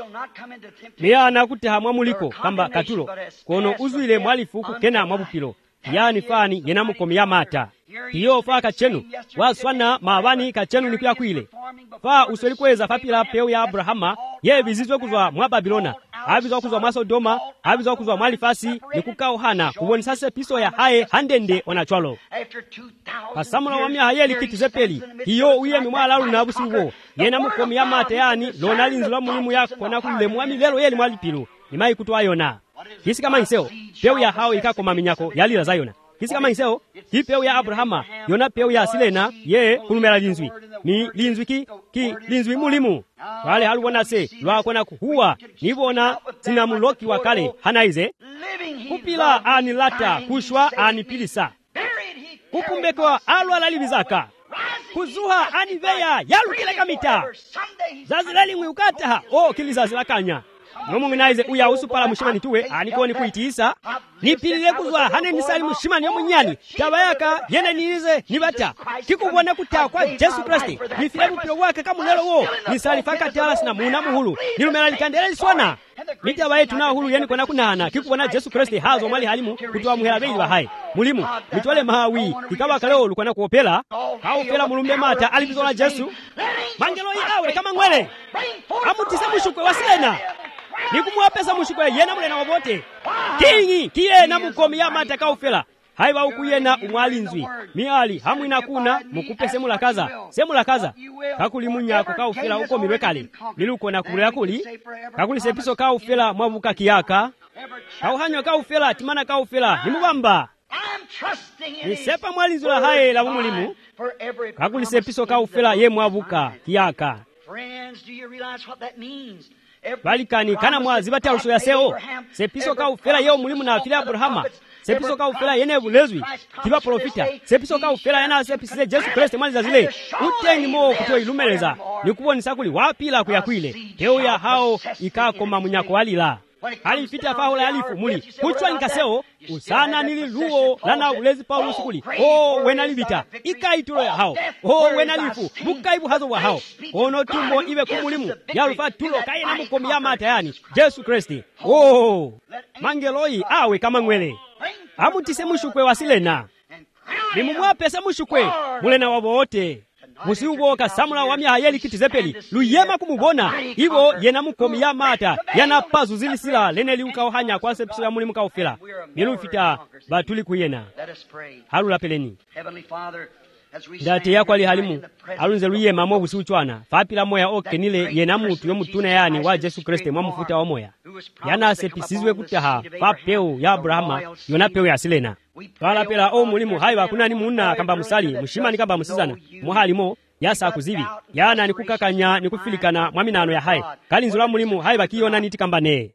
miya nakuteha mwamuliko kamba katulo kono uzwile mwalifuku kena mwabupilo yani fani yena mukomi ya mata iyo fa kachenu waswana mabani kachenu nikuya kwile fa usolikweza fapila peu ya Abrahama ye bizizwe kuzwa mwa Babilona abizwa kuzwa mwa Sodoma abizwa kuzwa mwa Lifasi nikukao hana kuboni sase piso ya hae handende onachwalo pasamula wamia hayeli kitizepeli iyo uyemi mwalalu na abusiwo yena mukomi ya mata yani lonalinzula mulimu yako na kulile mwami lelo yeli mwalipilu nimai kutuwa yona kisi kama inseo peu ya hao ikako maminyako yalila zayona kisi kama iseo hi peu ya Abrahama yona peu ya silena ye kulumela linzwi ni linzwi ki linzwi mulimu wale haluona se lwakona kuhuwa nibona zina muloki wa kale hanaize kupila ani lata kushwa ani pilisa kupumbekwa alwa lalibizaka kuzuha ani veya yalukile kamita zazilali mwiukata kilizazi lakanya nomung'inaize uya usupala mushimani tuwe anikoni kuitiisa nipilile kuzwa hane nisali mushimani yomunyani tabayaka yene niize nibata kikubona kutaa kwa Yesu Kristi nifile mupilo wake kamulelo wo nisali fakatala sina muna muhulu nilumela likandela liswana mitaba yetu na hulu yeni kona kunana kikubona Yesu Kristi hazo mali halimu kutoa muhela beili bahai mulimu mitwale mahawi ikaba kaleo lukona kuopela kaupela mulumbe mata alibizola Yesu mangelo awe kama ngwele amutisa mushukwe wasilena nikumuwapesa mushukwe yena mulena wabote kingi kiyena mukomi ya mata kaufela haiba ukuyena umwalinzwi miali hamwina kuna mukupese semulakaza kakuli munyako kaufela uko milwekale miluko na kulea kuli kakuli sepiso kaufela mwavuka kiyaka kauhanywa kaufela timana kaufela nimubamba nisepa mwalinzwi la hae la umulimu kakuli sepiso kaufela ye mwavuka kiyaka balikani kana mwazi bataluso ya seo sepiso kaufela yeo mulimu na afili Abrahama sepiso kaufela yene bulezwi kiba profita sepiso kaufela yana sepisile Yesu Kristo mali zazile utengi mo kuto ilumeleza nikuboni sakuli wapila kuyakwile teo ya hao ikakoma munyako walila alifita fahula alifu muli kuchwa nikaseo usana nililuo lana ulezi Paulo sukuli wena libita ikaitulo ya hao wena lifu mukaibu hazo wa hao ono tumbo iwe kumulimu yalufa tulo kaye na mukomi ya mata yani Yesu Kristi mangeloi awe kama ngwele amutise mushukwe wasilena nimumwapesa mushukwe mulena wabote musiuboka samula wa myahayeli kitizepeli luyema kumubona ibo yena mukomi ya mata yana pazu zilisila lene liukauhanya kwa sepiso ya mulimu kaufela nilufita batuli kuyena halula peleni date yako ali halimu alunze luyema mo busiuchwana fapila moya okenile yena mutu yomutuna yani wa Yesu Kristo mwamufuta wa moya yana sepisizwe kutaha fapeo ya Abrahama yona peo ya silena twala pela mulimu haiba kunani munna kamba musali mushimani kamba musizana muhalimo yasa kuzibi yana nikukakanya nikufilikana mwaminano ya hai kalinzula mulimu haiba kiyona nitikamba ne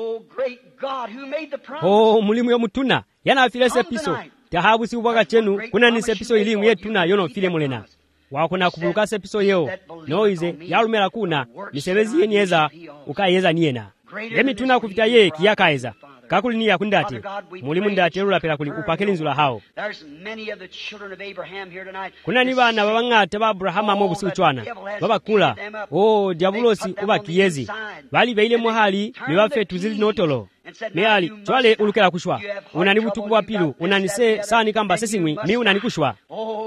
mulimu yomutuna yana afile sepiso tahabu si ubwaga chenu kuna ni sepiso ilimu yetuna yono file mulena wakuna kubuluka sepiso yeo noize yalumela kuna nisebezi yenieza ukayeza niena yemi tuna kufita ye kiyakaeza kakuli ni yakundate mulimu ndate rula pela kuli upakeli nzula hao kuna ni bana babangate ba Abrahama mo busiuchwana babakula diabulosi uba kiyezi bali beile muhali nibafe tuzili notolo meali twale ulukela kushwa unanibutuku wa pilu unanise sani kamba sesingwi mi unanikushwa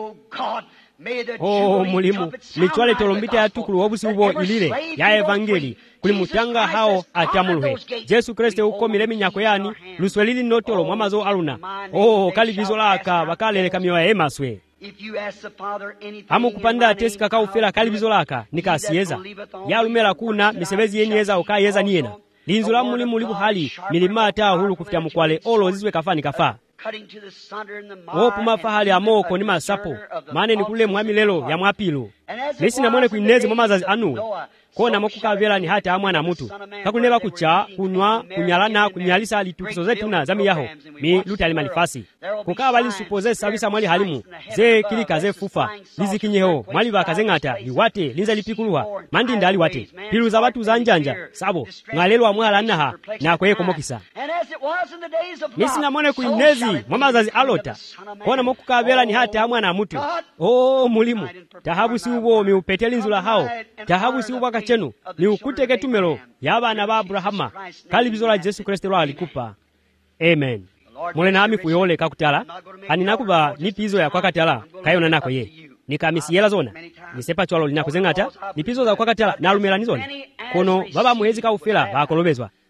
mulimu mitwale tolombita ya tukulu wabusi ubo ilile ya evangeli kulimutanga hao atamuluhe Yesu Kristo uko milemi nyako yani luswelili notolo mwamazo aluna kalibizo laka bakalele kamyo ya emaswe hamu kupanda tesi kakaufela kalibizo laka nikasieza yalumela kuna misebezi yenyeza ukayeza niena linzula mulimu libu hali milimata hulu kufita mukwale zizwe kafani kafa pumafahali amoko ni masapo mane nikule mwamilelo ya mwapilu nisi namone kuinezi mwamazazi anu kona mokukavela ni hata amwana mutu kakuneba kucha kunywa kunyalana kunyalisa litukiso zetuna zami yaho mi luta limalifasi kukaba lisupoze sabisa mwali halimu ze kilika ze fufa lizikinyeho mwali bakaze ngata liwate linza lipikuluwa mandi ndali wate pilu za watu za njanja sabo ngalelwa mwala naha na kweko mokisa nisi namone kuinezi mwamazazi alota kona mokukavela ni hata amwana mutu mulimu tahabu si ubo mi upeteli nzula hao tahabu si ubaka chenu ni ukuteke tumelo yabana ba Abrahama kalibizo la Yesu Kristo lwa alikupa amen mole nami kuyole kakutala aninakuba nipizo ya kwakatala kayona nako ye nikamisiela zona nisepa chwalo linakuzengata nipizo za kwakatala nalumela nizona kono baba muhezi kaufela bakolobezwa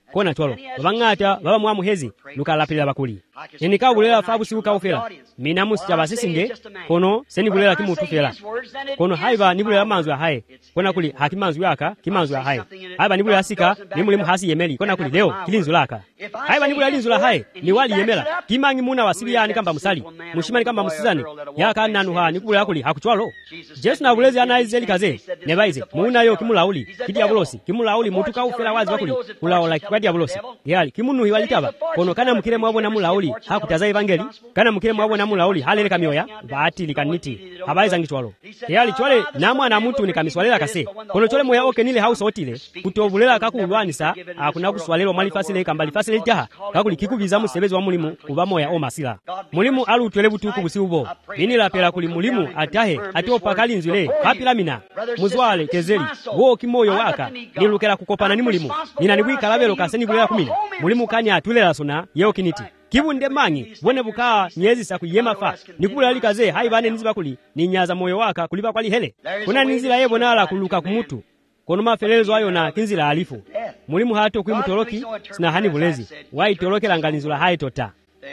kona cholo babang'ata baba mwa muhezi lukalapilira bakuli enikabulera fa busiku kaufera mina musitabasisinge kono senibulera kimutufera kono haiba nibulera manzu haye kona kuli hakimanzu yaka kimanzu haye haiba nibulera sika nimuli muhasi yemeli kona kuli leo kilinzu laka haiba nibulera linzu la haye ni wali yemela kimangi muna wasibiyani kamba musali mushimani kamba musizani yaka nanu ha nikubulera kuli hakuchwalo Jesu na bulezi anaize likaze nebaize muna yo kimulauli kidi abulosi kimulauli mutuka ufera wazi bakuli ulaola kwadi abulosi yali kimunu hiwalitaba kono kana mukire mwabona mulauli hakutaza evangeli kana mukire mwabona mulauli halele kamyoya baati likaniti habaiza ngichwalo yali chwale namwana muntu nikamiswalela kase kono chole moya oke nile house otile kutobulela kakulwanisa akuna kuswalelo malifasile kambali fasile jaha kakuli kikubiza musebezi wa mulimu kuba moya omasila mulimu alutwele butuku busiubo binila pela kuli mulimu atahe atopa kalinzile kapilamina muzwale kezeli wo kimoyo waka nilukera kukopana ni mulimu nina nibwika labelo kaseni bulela kumina mulimu kanya atulela sona yeo kiniti kibunde mangi bone bukaa nyezi sa kuyema fa nikubula likaze haibane niziba kuli ninyaza moyo waka kulipa kwali hele kuna nizila yebo nala kuluka kumutu kono mafelezo ayo na kinzila alifu mulimu hato kuimutoloki sina hani bulezi wai toloke langalinzula hai tota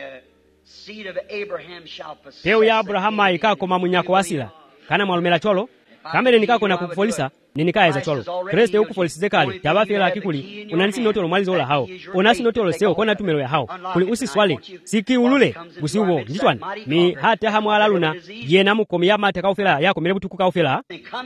Peu ya Abrahama ikakoma munyako wasila kana mwalumela cholo kamere nikako na kukufolisa ninikaeza cholo Kriste ukufolisize kali tabafela akikuli unanisi notolo mwalizo ola hao unasi notolo seo kona tumelo ya hao kuli usiswale siki ulule usiubo njitwani mi hata hamwala luna yena mukomi ya mate kaufela yako mele butuku kaufela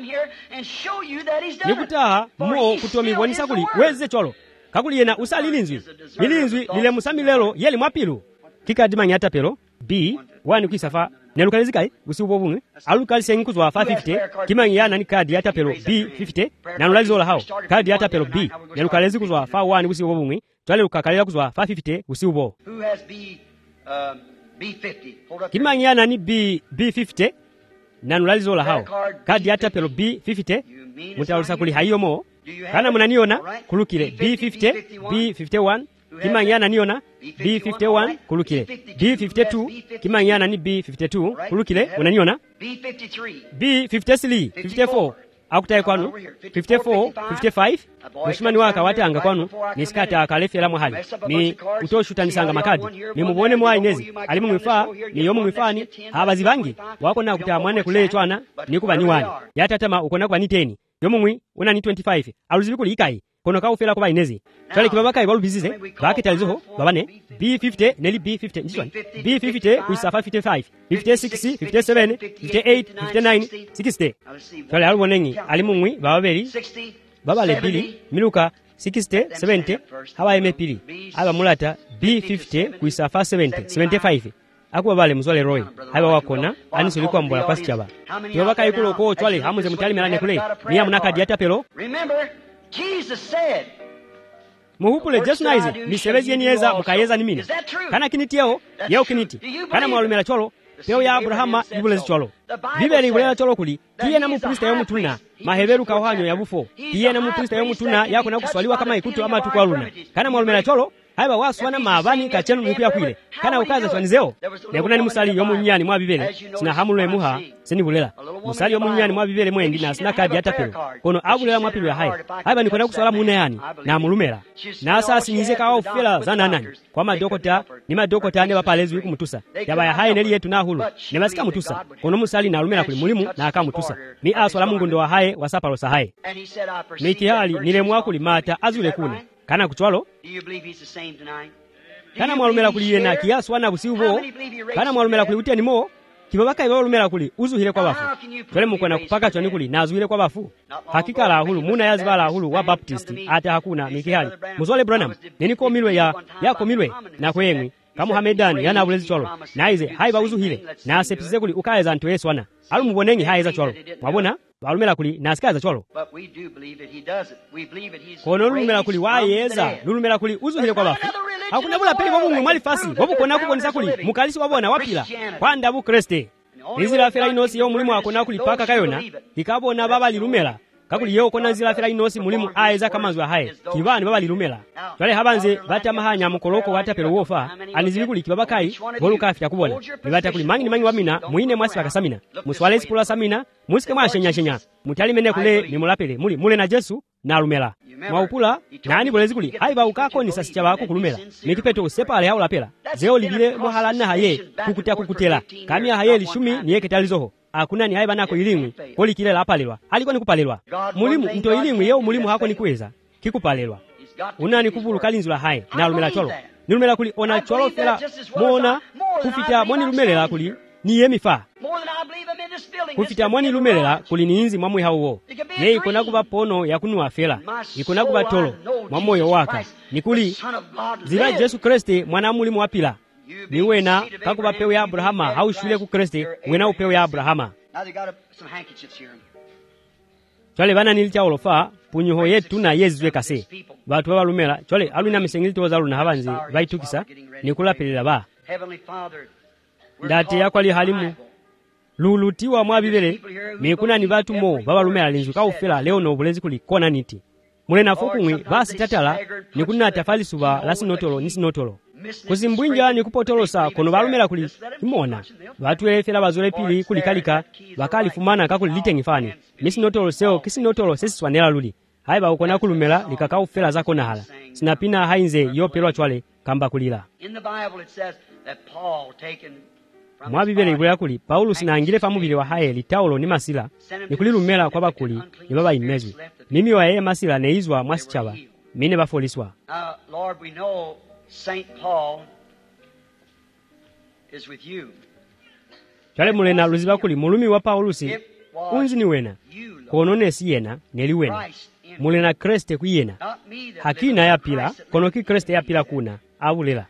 nikutaha mo kutomibonisa kuli weze cholo kakuli yena usalilinzwi milinzwi lile musamilelo yeli mwapilu kikadima nyata pero B 1 kwisafa nelukalizikai usiubo bumwe alukalise nkuzwa 550 kimanyana ni kadi yata pero B50 nanulalizola hao kadi yata pero B nelukalizi kuzwa 1 usiubo bumwe twale lukakalira kuzwa 550 usiubo kimanyana ni B50 nanulalizola hao kadi yata pero B50 mutalusa kuli hayomo kana munaniona kulukile B50 B51 kimanyana niona B51 kulukile B52 kimanyana ni B52 kulukile unaniona B53 54 akutaye kwanu 54 55 mushimani waka watanga kwanu nisikata akalefela mwahali ni utoshutanisanga makadi ni mubone mwa inezi alimu mwifaa ni yomu mwifani abazibangi wako na kutamwane kule chwana ni kubaniwani yatatama ukona kwa ni 10 yomu mwi una ni 25 aluzibikuli ikai kono kaufela kuba inezi chale kibabaka ibalubizize bakitalizoho babane B50 neli B50 njitwani B50 kuisafa 55 56 57 58 59 60 chale alubonengi alimumwi bababeli babale bili miluka 60 70 hawa emepili aba mulata B50 kuisafa 70 75 akuba bale muzole roy haba wakona anisulikuwa mbola kwasichaba kibabaka ikulo ko chwale hamuze mutali melane kule niya munakadi yatapelo
Jesus said,
muhupule Jesu naize misebezi yenieza mukayeza ni mine kana kinitieo yeo kiniti kana mwalumela cholo Peu ya Abrahama ibulezi cholo Bibeli ibuleza cholo kuli tiye na mukrista yo mutuna maheberu kauhanyo ya bufo tiye na mukrista yo mutuna yako na kuswaliwa kama ikutu ama tukwaluna kana mwalumela cholo haiba waswana maabani kachenu nupia kwile kana ukaza chwanizeo nekuna ni musali yo munyani mwa Bibeli sina hamulwe muha seni bulela musali yo munyani mwa Bibeli mwendi na sina kadi hata pero kono abulela mwa pilu ya hai haiba nikona kuswala mune yani na mulumela na asasi nize kawa ufela zana nani kwa madokota ni madokota ane wapalezi wiku mutusa yaba ya hai neli yetu na hulu ne basika mutusa kono musali na alumela kuli mulimu na aka mutusa mi aswala mungu ndo wa hai wasapa losa hai miki hali nile mwakuli mata azule kuna kana kuchwalo kana mwalumela kuli yena kiasu wana busiubo kana mwalumela kuli uteni mo kibabaka ibalumela kuli uzuhile kwa bafu twele mukona kupaka choni kuli nazuhile kwa bafu hakika la hulu muna yazi bala hulu wa baptist ata hakuna mikihali muzole Branham neniko milwe yako milwe na kwemwi kamu hamedani yana bulezi cholo naize haiba uzuhile na sepisize kuli ukaeza nto Yesu wana alu mubonengi haeza cholo mwabona balumela kuli nasikaza cholo kono lulumela kuli wayeza lulumela kuli uzuhile kwa bafu hakuna bula peli bobu mwali fasi bobu kona kukonisa kuli mukalisi wabona wapila kwanda bu Kriste izila fela inosi yo mulimu akona kuli paka kayona ikabona baba lilumela kakuli yewo kona zilafira inosi mulimu aeza kamazwa haye kivani baba lilumela twale habanze batamahanya mukoloko watapelo wofa anizili kuli kibaba kai boluka afya kubona nibata kuli mangi wamina muine mwasi bakasamina muswale sipula samina musike mwashenya mutali mene kule nimulapele mule na Yesu na alumela mwaupula nani bolezi kuli haiba ukako ni sasi chaba kukulumela mikipeto usepale hao lapela zeo libile mohala na haye kukutela kamia haye lishumi niye talizoho akuna ni haiba nako ilimwi poli kile la apalelwa aliko ni kupalelwa mulimu mto ilimwi yeo mulimu hako ni kuweza kikupalelwa unani kuvulu kalinzula haye na alumela cholo nilumela kuli ona cholo fela muona kufita mwani lumelela kuli ni yemifa kufita mwani lumelela kuli ni inzi mwamwe hauwo ye ikona kuba pono ya kunuwa fela ikona kuba tolo mwamoyo waka nikuli zila Yesu Kristi mwana mulimu wapila ni wena kakuba pewe ya Abrahama haushule ku Kristi wena upewe ya Abrahama chole bana nilicha olofa punyoho yetu na yezwe kase batu babalumela chole aluna misengilito wazaluna habanzi baitukisa nikulapelera ba ndate yakwali halimu lulutiwa mwabibele mikuna ni batu mo babalumela linzuka ufela leo no bulezi kuli kona niti mule na fokumwi basi tatala nikuna tafali suba lasinotolo nisinotolo kuzimbwinja nikupotolosa kono balumela kuli imona batu efela bazole pili kuli kalika bakali fumana kakuli litengifani nisinotolo seo kisinotolo sesiswanela luli haiba ukona kulumela likaka ufela zako nahala sinapina hainze yopelwa chwale kamba kulila mwabibele ibula kuli Paulo sinangile pamubili wa haye litaulo ni masila nikulilumela kwa bakuli ni baba imezwi mimi wa yeye masila neizwa mwasichaba mine bafoliswa
Lord, we know St. Paul is with you.
chale mulena luziba kuli mulumi wa Paulusi unzi ni wena kono nesi yena neli wena mulena Kriste kuyena hakina ya pila kono ki Kriste ya pila kuna abulela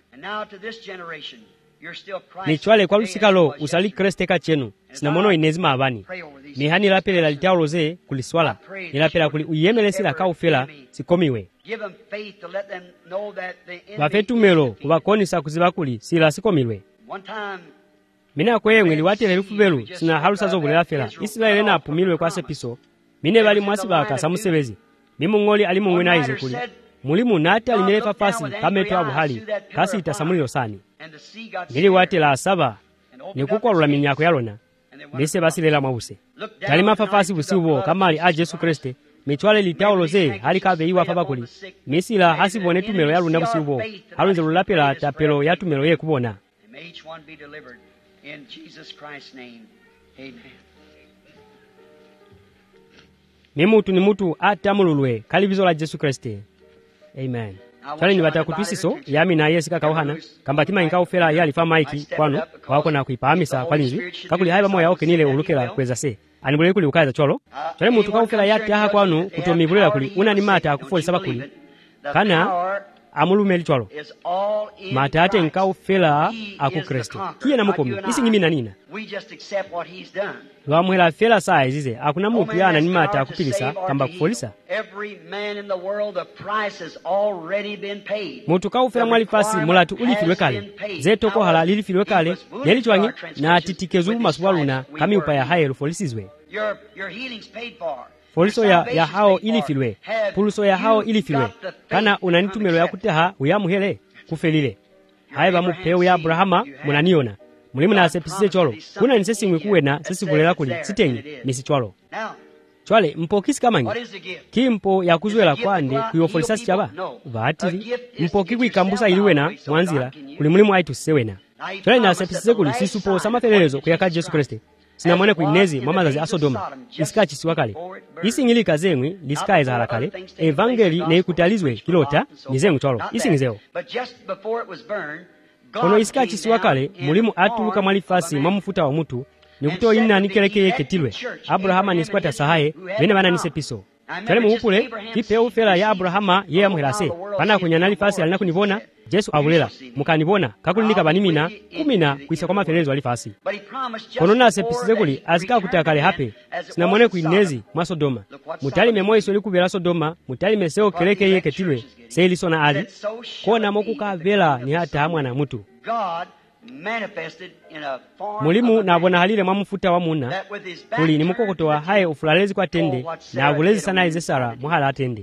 ni chwale kwa lusikalo usali Kriste kachenu sinamono inezima abani ni hani lapele la litauloze kuliswala nilapela kuli uyemelesila kaufela sikomiwe bafetumelo kubakonisa kuziba kuli sila sikomiwe mina kwemwe liwatele lufubelu sina halusa zobulela fela Israeli na apumilwe kwa sepiso mine bali mwasi baka samusebezi mimungoli alimungwena ize kuli mulimu nati alimelefa fasi kameto abuhali kasi itasamulilo sani ngili watela asaba nikukwalula minyako yalona lise basilela mwause talima fafasi busiubo kamali a Yesu Kriste michwale litauloze hali kabeiwa fabakuli misila hasibone tumelo yaluna busiubo halunze lulapela tapelo ya tumelo ye kubona mimutu ni mutu atamululwe kalibizo la Yesu Kriste amen chale ni bata kutwisiso yami na yesika kauhana kamba kima ingao fela yali fa maiki kwano wako na kuipamisa kwalinzi kakuli haiba moya oke nile ulukela kweza se anibule kuli ukaza cholo chale mutu kaufela yati aha kwano kutomibulela kuli una ni mata akufolisa bakuli kana amulumeli cholo mata ate nkaufela aku Kristo kiye na mukomi isi ngimi na nina lwamwela fela saa izize akuna mutu yana ni mata akupilisa kamba kufolisa mutu kaufela mwalifasi mulatu ulifilwe kale zetoko hala lilifilwe kale nelichwangi na atitikezu maswaluna kami upaya haye lufolisizwe poliso ya hao ilifilwe puluso ya hao ilifilwe kana unanitumelo ya kuteha uyamuhele kufelile haiba mupeo ya Abrahama munaniona mulimu na sepisize cholo kuna nisesi mwikuwena sisi vulela kuli sitengi nisi cholo chwale mpokisi kamangi kimpo ya kuzuela kwande kuyofolisasi chaba vaatili mpoki kuikambusa iliwena mwanzila kuli mulimu aitu sewena chwale na sepisize kuli sisupo samafelelezo kuyaka Yesu Kriste sinamwane kuinezi mwamazazi asodoma isikachi siwakale isi ngilika zengwi lisikaeza halakale evangeli na ikutalizwe kilota nizengu cholo isi ngizeo kono isikachi siwakale mulimu atuluka mwalifasi mwamufuta wa mutu nikuto ina nikelekeye ketilwe Abrahama nisikwata sahaye vene bana nisepiso chale muupule kipeo fela ya Abrahama ye ya muhelase pana kunya nalifasi alina kunibona Yesu abulela mukanibona kakulinika banimina kumina kuisa kwa mafelelezo alifasi kono na sepisize kuli azika kutakale hape sinamone kuinezi mwa Sodoma mutali memoiso likubela Sodoma mutali meseo keleke ye ketilwe seilisona ali kona mokuka vela ni hata hamwa na mutu mulimu nabona halile mwamufuta wa muna kuli ni mukokoto wa haye ufulalezi kwa tende na ulezi sana izesara muhala atende.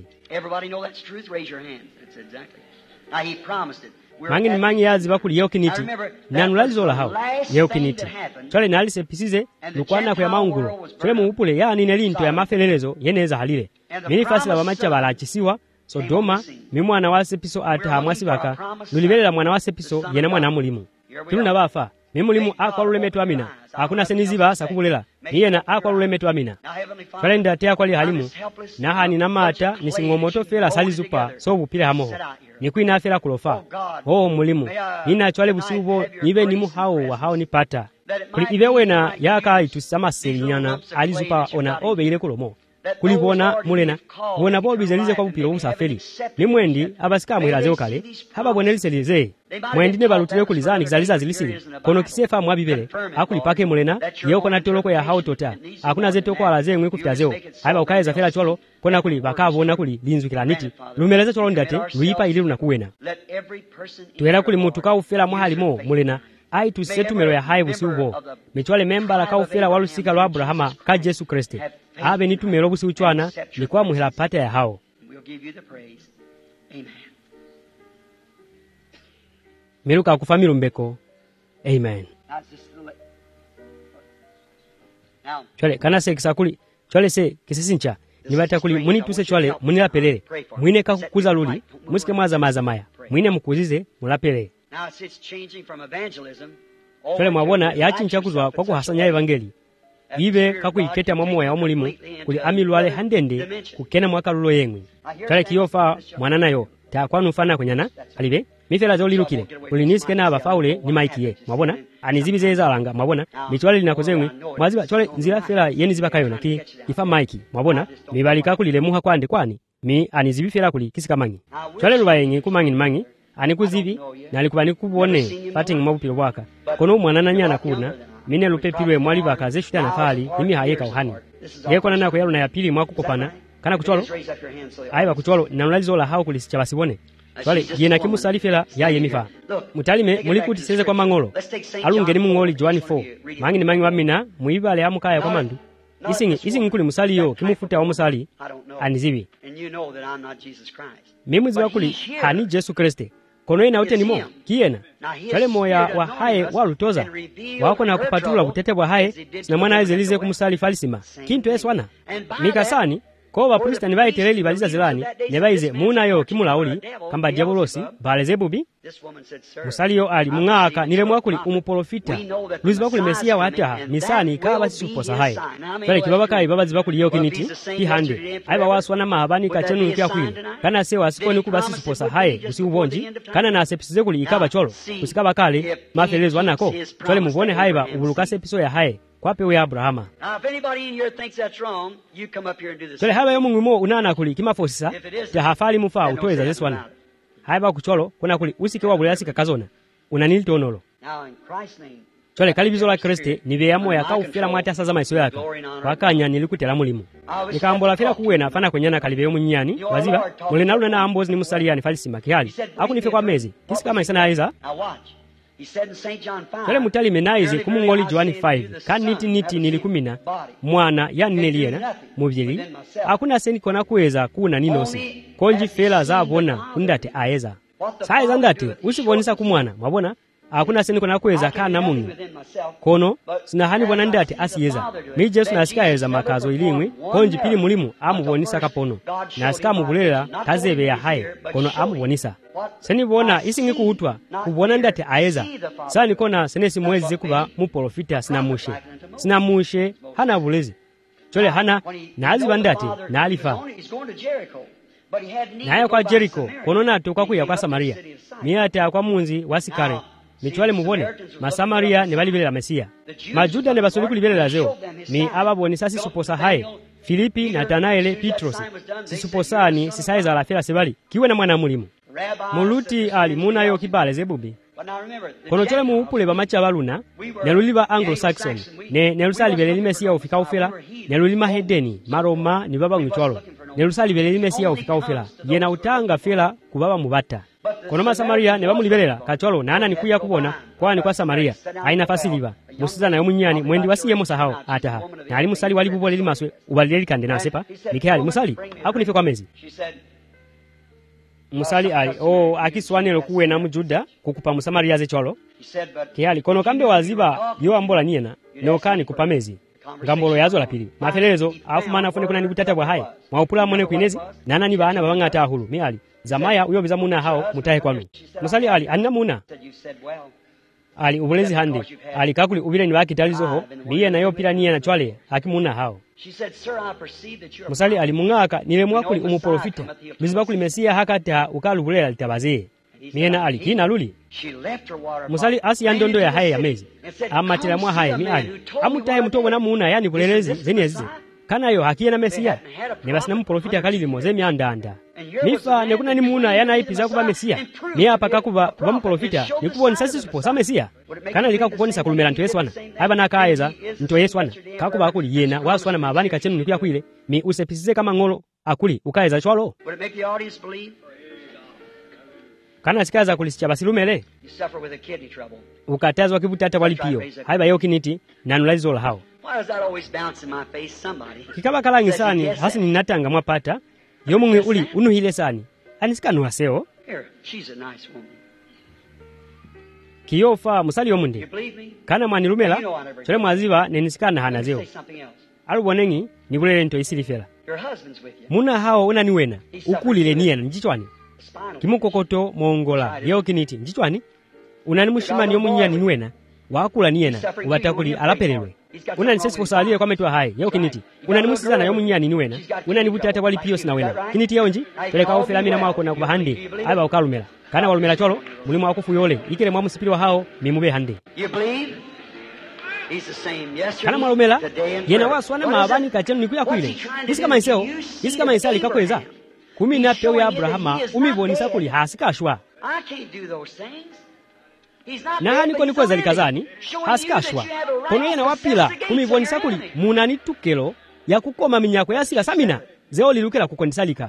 Mangi ni mangi yazi bakuli yeo kiniti na nulazizola hao yeo kiniti chole na alise pisize lukwana kwa maungulo chole muupule ya ninelinto ya mafelelezo yeneza halile mini fasila wamacha balachisiwa Sodoma mimwana wase piso ata hamwasi baka lulibelela mwana wase piso yena mwana mulimu tuluna bafa mimulimu akwalulemetu amina hakuna seniziba sakubulela niyena akwalulemetu amina kalenda tea kwali halimu naha ni namata nisingomoto fela salizupa sobu pile hamoho nikwina fela kulofa mulimu nina chwale busibo nibe nimu hao nipata kuli ibe wena yaka itusama serinyana alizupa ona obe ile kulomo kulibona mulena bona bobizelize kwa bupiro usafeli nimwendi abasika mwiraze kale haba boneliseleze mwendi ne balutire kulizani kizaliza zilisili kono kisefa mwabibele akulipake mulena yeko na toloko ya hao tota hakuna zeto kwa alaze mwe kufitazeo haba ukaiza fela cholo kona kuli bakabona kuli linzu kilaniti lumeleze cholo ndate luipa ili lunakuwena tuera kuli mutuka ufela mwahalimo mulena ai tusetumero ya haye busiubo michwale memba la kaufela walusika lwa Abrahama ka Yesu Kristo abe nitumero busi uchwana ni kwa muhela pata ya hao. Miruka kufamiru mbeko. Amen. Chwale kana se kisakuli chwale se kisisincha nibata kuli muni tuse chwale muni la pelele mwine kakukuza luli musike mwaza mazamaya mwine mkuzize mulapele. Chole mwabona yachincha kuzwa kwa kuhasanya evangeli ibe kakuiketa mwamoya wa mulimu kuli amilwale handende kukena mwaka lulo yengwi chole kiyofa mwana nayo ta kwanu fana kunyana alibe mifela zo lilukile kuli nisikena abafaule ni maikiye mwabona anizibizeza alanga mwabona michwale linakozengwi mwaziba chole nzira fela yeni ziba kayona ki ifa maiki mwabona mibalika kulile muha kwande kwani mi anizibifela kuli kisikamangi chole lubayengi kumangi ni mangi anikuzivi nalikubani kubone pating mabupilo bwaka kono mwana nanyana kuna mine lupepilwe mwali baka zeshuta na fali nimi hayeka uhani yeko nana ko yaluna ya pili mwakukopana kana kucholo aiba kucholo nanulalizola hao kulisicha basibone twale yena kimusalifela ya yemifa mutalime mulikuti seze kwa mangolo alungeni mungoli Joan 4 mangi ni mangi wamina muibale amukaya kwa mandu isingi kuli musaliyo kimufuta wa musali anizivi mimi ziwa kuli hani Yesu Kristo kono ina ute nimo kiena chale moya wa haye walutoza wako na kupatula butete bwa haye na mwana ezelize kumusali falisima kintu eswana mikasani ko ba priest ni baitereli baliza zelani ne baize munayo kimulauli kamba diabolosi balezebubi musaliyo ali mungaka nilemwa kuli umuprofita luziba kuli mesia wata misani ka basisuposa haye kale kibaba kai baba ziba kuli yokiniti kihande aiba waswana mahabani kachenu kya kwini kana se wasikoni kubasisuposa haye usiubonji kana na sepisize kuli ikaba cholo kusikaba kale mafelezo wanako kale mubone haiba ubulukase piso ya haye kwape we Abrahama. Kale haba yo Mungu mo unana kuli kimafosisa ta hafali mufa utoeza Yesu wana haiba kucholo kuna kuli usike wa bulasika kazona unanilitonolo chole kalibizo la Kristo nibe yamo yakaufira mwati asaza maiso yake wakanya nilikutela mulimu nikambola fira kuwena fana kwenyana kalibe yo munyani waziba mule naluna na ambozi ni musaliani falisima kihali akunife kwa mezi kisika maisana aiza. Kale mutali menaize kumungoli Joan 5 niti nilikumina mwana yaneliena mubili hakuna seni kona kuweza kuna ninosi konji fela za bona kundate aeza saiza ndate usibonisa kumwana mabona hakuna seni kona kuweza kana mungu kono sinahani bona ndate asiyeza mi Yesu nasikaeza makazo ilimwe konji pili mulimu amubonisa kapono nasika mubulela kazebe ya haye kono amubonisa seni bona isingi kuhutwa kubona ndate aeza sani kona senesi mwezi kuba muprofita sinamushe hana bulezi chole hana nazi bandate na alifa naye kwa Jericho kono natoka kuya kwa Samaria miata kwa munzi wasikare michwale mubone masamaria ne balibelela Mesia majuda ne basoli kulibelela zeo mi ababonisa sisuposa haye Filipi Natanaele Petros sisuposani sisaiza la fela sebali kiwe na mwana mulimu muluti ali munayo kibale zebubi kono chole muupule bamacha baluna neluliba Anglo-Saxon nelusali beleli Mesia ufika ufela nelulima hedeni maroma ni baba mchwalo nelusali beleli Mesia ufika ufela yena utanga fela kubaba mubata kono Masamariya ne bamuliberera kacholo nana nikuya kubona kwani kwa Samariya aina fasiliva musizana yomunyani mwendi wasiye musahao ataha nali musali wali bubole limaswe ubaleli kande nasepa nikali musali akunife kwa mezi musali ali akiswanelo kuwena mu Juda kukupa Musamariya ze cholo kiyali kono kambe waziba yo ambola nyena nokani kupa mezi ngambolo yazo la pili mafelezo afumana afune kuna nibutata bwa haya mwaupula mone kwinezi nana ni baana babanga hulu miali zamaya uyo biza muna hao mutahe kwanu musali ali anna muna ali ubulezi hande ali kakuli ubile ni waki talizoho biye nayo pila niye na chwale akimuna hao musali ali mungaka nile mwakuli umuprofita bizibakuli mesia hakata ukalubulela litabaze miena ali kina luli musali asi yandondo ya haya ya mezi amatira mwa haya miali amutahe mutobo na muna yani bulelezi zeniezi kana yo hakiye na mesia ne basina muprofita kalili moze myandanda mifa nekuna ni muna yana ipiza kuba mesia ni apa kakuba kuba muprofita nikuboni sasi supo sa mesia kana lika kukonisa kulumela nto Yesu wana aba nakaeza nto Yesu wana kakuba akuli yena waswana mabani kachenu nikuya kwile mi usepisize kama ngolo akuli ukaeza chwalo kana sikaza kulisicha basilumele ukatazwa kibutata walipio haiba yo kiniti nanulazizola hao kikaba kalangi sani hasi ninatanga mwapata yomwe uli unuhile sani anisikanu haseo kiyofa musali yomunde kana mwanilumela chole mwaziba nenisikana hanazeo alubonengi nibulele nto isilifela muna hao unaniwena ukulile niyena njichwani kimukokoto mongola yeo kiniti njichwani unanimushimani yomunyani niwena wakula niyena ubatakuli alapelelwe unanisesi kusalia kwa metwa hai yeo kiniti unanimusizana yomunyani niwena unanibutata wali pio sina wena kiniti yonji peleka ofela mina mwako na kubahandi aba ukalumela kana walumela cholo mulimu akufu yole ikile mwa musipiri wa hao mimube hande kana mwalumela yena waswana mabani kachenu nikuya kwile isi kama isali kakweza kumi na pewe ya Abrahama umibonisa kuli hasi kashwa na niko nikweza likazani hasi kashwa kono yena wapila umibonisa kuli munani tukelo ya kukoma minyako ya sila samina zeo lilukela kukonisalika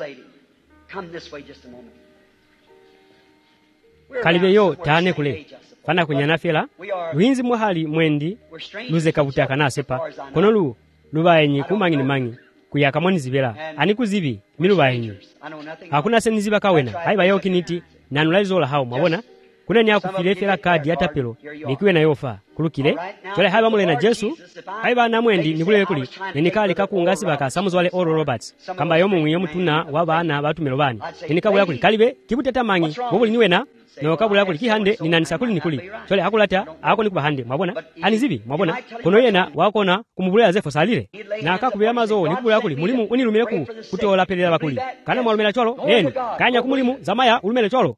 kalibe yo tane kule fana kunyana fela luhinzi mwahali mwendi luze kabutaka nasepa kono lubayenyi kumangini mangi kuyaka moni zibela ani kuzibi milubayenyi hakuna seni ziba kawena haiba yo kiniti nanulazizola hao mwabona kuna ni akufilefela kadi atapelo nikiwe na yofa kulukile chole haiba mule na Jesu haiba na mwendi nibule kuli nenikali kakungasi baka Samuel Oral Roberts kamba yomu mwiyo mutuna wabana batumelo bani nenikabula kuli kalibe kibutata mangi bobuli niwena no kabula kuli kihande ninanisa kuli nikuli chole hakulata ako nikubahande mwabona anizibi mwabona kono yena wakona kumubulea zefo salile na akakubya mazo nikubula kuli mulimu unilumile ku kutola pelela bakuli kana mwalumela cholo neni kanya kumulimu zamaya ulumele cholo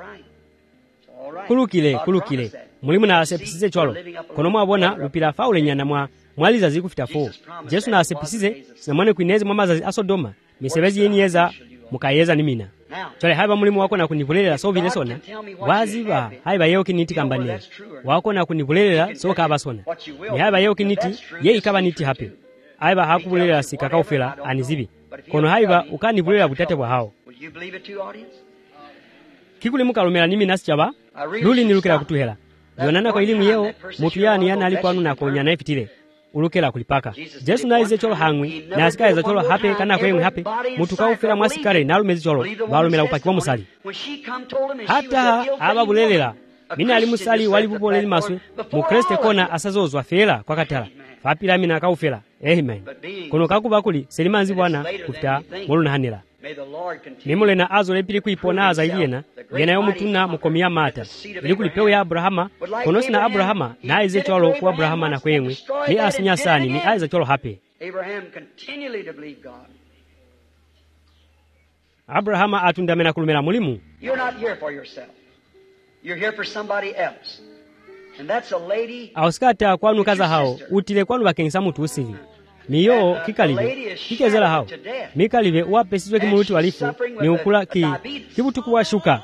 kulukile mulimu na asepisize cholo kono mwabona lupila faule nyana mwaliza zikufita 4 Jesu na asepisize sinamwane kwinezi mwamazazi asodoma misebezi yenieza mukayeza nimina chole haiba mulimu wako na kunivulelela so vile sona waziba haiba yeo kiniti kambane wako na kunivulelela so kaba sona ni haiba yeo kiniti ye ikaba niti hape haiba hakuvulelela sikakaufela anizibi kono haiba ukanivulelela butate bwa hao kikuli mukalumela nimi nasi chaba luli nilukela kutuhela yonana kwa ilimu yeo mutu yani yana alikuwa nuna konya na ifitile ulukela kulipaka Jesu na ize cholo hangwi na asika ize cholo hape kana kwenye hape mutu kaufela mwasikare na alumezi cholo walumela upaki wa musali hata haba bulelela mina alimusali walibubole maswe mukreste kona asazozwa fela kwa katala fapila mina kaufela amen kono kakubakuli selimanzi bwana kufita moluna hanela Mimule na azo lepili kuipona aza iliena yena yomutuna mukomia mata ili kulipewe ya Abrahama konosi na Abrahama na aize cholo kwa Abrahama na kwenwe ni asinya sani ni aize cholo hape Abrahama atundamena kulumela mulimu
You're not here for yourself. You're here for somebody else. And that's a lady
auskata kwanu kaza hao utile kwanu bakengisa mutu usili miyo kikalive kikezela hao mikalive wapesizwe kimuluti walifu ni ukula kibutuku wa shuka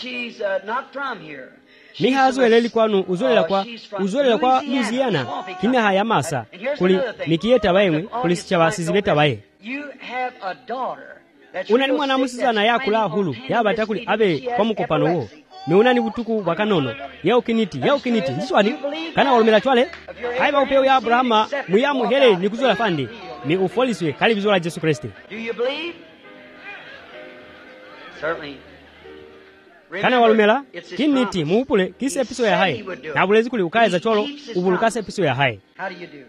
mihazo eleli kwanu uzolela kwa Louisiana kime haya masa kuli mikieta baewe kuli sichaba sizibeta bae unani mwana musizana yakula hulu yabata kuli abe kwa mukopano wo miunani butuku bakanono yaukiniti ndiswani kana olumela chwale haiba upeo ya Abrahama muyamu hele nikuzola fande mi ufoliswe kali bizola Yesu Kristo.
Do you believe? Certainly.
Kana walumela kiniti muupule kise episo ya hai na bulezi kuli ukaiza cholo ubulukase episo ya hai.
How do you do?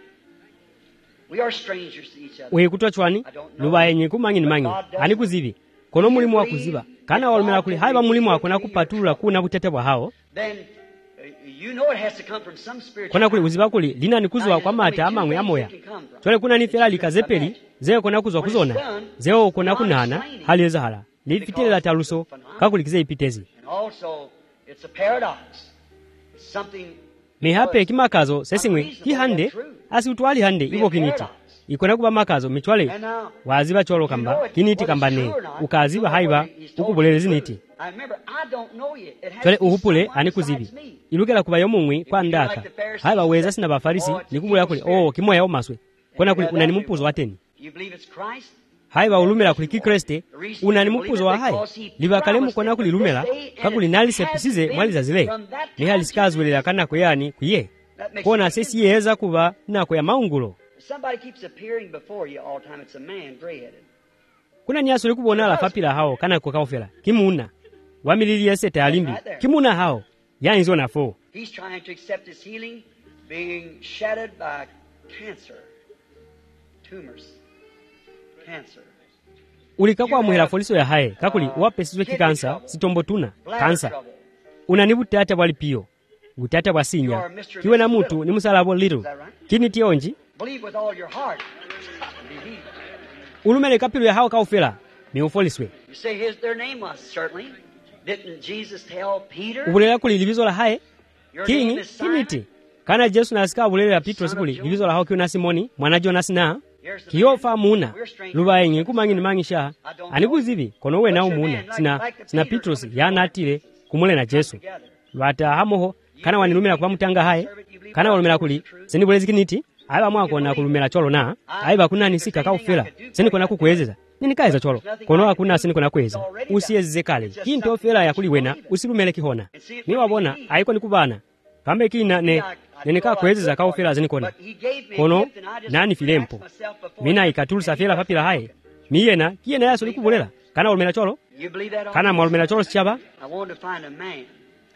We are strangers to each other.
Uhe kutwa chwani luba yenye kumanyi ani kuzivi kono mulimu wa kuziba kana walumela kuli haiba mulimu wa kuna kupatula kuna butete bwa hao
Then you know it has to come from some spiritual.
kona kuli uziba kuli lina nikuzwa kwa mata amamwe amoya chole kuna nifela likazepeli zeo kona kuzwa kuzona zeo kona kunana hali ezahala lifitile la taluso kakulikize ipitezi
And also it's a paradox. It's something
mihape kimakazo sesimwe kihande asiutwali hande ibo kiniti ikona kuba makazo michwale waziba cholo kamba kiniti kambane ukaziba haiba ukubulelezi niti
I remember I don't know you. It has
chole
to be
uhupule
someone
ani
besides
kuzibi
me.
ilukela kuba yomumwi kwa ndaka haiba weza sina bafarisi nikubula kuli kimoya omaswe kona kuli unani mupuzo wateni
You believe it's Christ?
haiba ulumela kuli kikreste unani mupuzo wa hai libakalemu kona kuli lumela kakuli nalise pisize mwaliza zile ni halisikazwelela kana kuyani kuye kona sesi yeza kuba nako ya maungulo
Somebody keeps appearing before you all the time. It's a man, gray-headed.
kuna nyaso likubona la fapila hao kana kukaofela kimuna wamilili yese talimbi kimuna hao yanzo na fo
He's trying to accept his healing, being shattered by cancer, tumors, cancer.
ulikakwa muhela foliso ya hae kakuli wapesizwe kikansa sitombotuna kansa unani butata bwali pio butata bwa sinya kiwe na mutu ni musalabo little kini tionji
Believe with all your heart. Believe.
ulumele kapilo ya hao kaofela ni ufoliswe
You say their name was certainly. Didn't Jesus tell Peter?
ubulela kuli libizo la hae
Your name
kingi
is Simon.
kiniti kana Yesu nasika ubulela Petro sikuli libizo la hao kiuna Simoni mwana Jonas na
Here's the
kiyofa
man.
muna
We're strangers.
luba yenye kumangi ni mangisha anikuzivi kono we na umuna sina Petros yana atile kumule na Yesu lwata hamoho kana wanilumela kwa mutanga hae kana walumela kuli seni bulezi kiniti aiba mwako na kulumela cholo na aiba kuna nisika kaufela seni kona kukuwezeza nini kaeza cholo kono hakuna seni kona kuweza usiyeze kale kinto fela ya kuliwena usilumele kihona ni wabona aiko nikubana kambe kina nene ka kuwezeza kaufela seni kona kono nani filempo mina ikatulsa fela papila hae miyena kiyena yaso likubulela kana walumela cholo
You believe that?
kana walumela cholo sichaba
I wanted to find a man.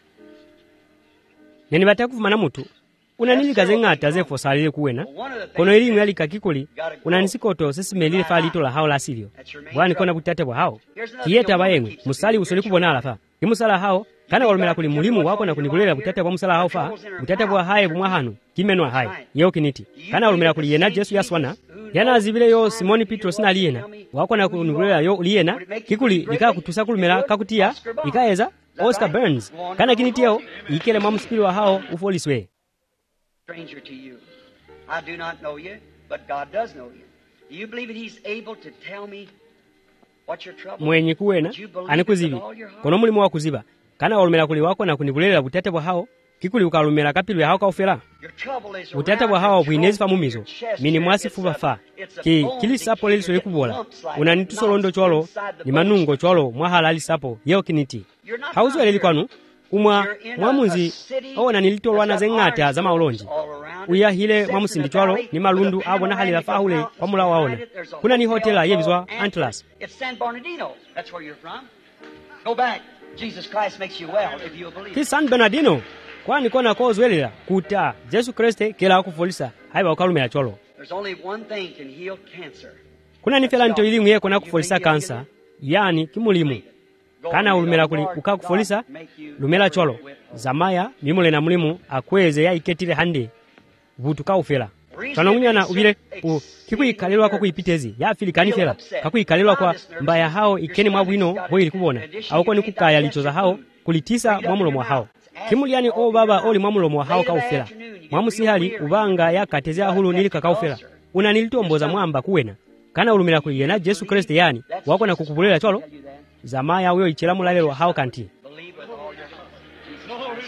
nene batakufumana mutu unanilikaze ng'ata zefo salile kuwena kono ili imwe alikakikuli unanisikoto sesimelile fa lito la hao la silio bwani kona butate bwa hao kiyeta bayengwe musali usoli kubona alafa kimusala hao kana walumela kuli mulimu wako na kunigulela butate bwa musala hao fa butate bwa haye bumwa hanu kimenwa haye yeo kiniti kana walumela kuli yena Yesu yaswana yana azibile yo Simoni Petro sina liyena wako na kunigulela yo liyena kikuli lika kutusa kulumela kakutia ikaeza Oscar Burns kana kinitio ikele mwa msipili wa hao ufoliswe
Stranger to you. I do not know you, but God does know you. Do you believe that He's able to tell me what your trouble is?
mwenye kuwena anikuzivi kono mulimu wa kuziba kana walumela kuli wako na kunigulela butate bwa hao kikuli ukalumela kapilo ya hao kaofela
Your trouble is
butate
around
bwa hao
your
bwinezi
throat,
famumizo
your chest
mini
here.
mwasi
It's
fuba
a-
fa
it's a
ki
bone
kilisapo
thing
leliso
here that
likubola
lumps like
unanitusolondo chwalo
knots inside the
ni
bone.
manungo chwalo mwahalali sapo yeo kiniti hauzo eleli kwanu umwa mwamunzi ona nilitolwana zeng'ata za maulonji uyahile mwamusindi chwalo ni malundu abona halila fahule kwa mula waona kuna ni hotela yebizwa Antlas
It's San Bernardino. That's where you're from. Go back. Jesus Christ makes you well if you believe.
ki San Bernardino kwani kona kozwelela kuta Yesu Kristo kela kufolisa haiba ukalumela cholo
There's only one thing can heal cancer.
kuna nifela nto ilimu yeko na kufolisa kansa yani kimulimu kana ulumela kuli ukakufolisa lumela cholo zamaya mimule na mulimu akweze ya iketile hande butu kaufela twanong'unyana ubile kikuikalelwa kwa kuipitezi ya filikani fela kakuikalelwa kwa mbaya hao ikeni mwa bwino boyili kubona auko ni kukaya lichoza hao kulitisa mwamulomo hao kimuliani o baba oli mwamulomo hao kaufela mwamusihali ubanga yakatezea hulu nilika kaufela unanilitomboza mwamba kuwena kana ulumela kuyena Yesu Kristo yani wako na kukubulela cholo zamaya uyo ichela mulalelo hao kanti
Believe with all your heart.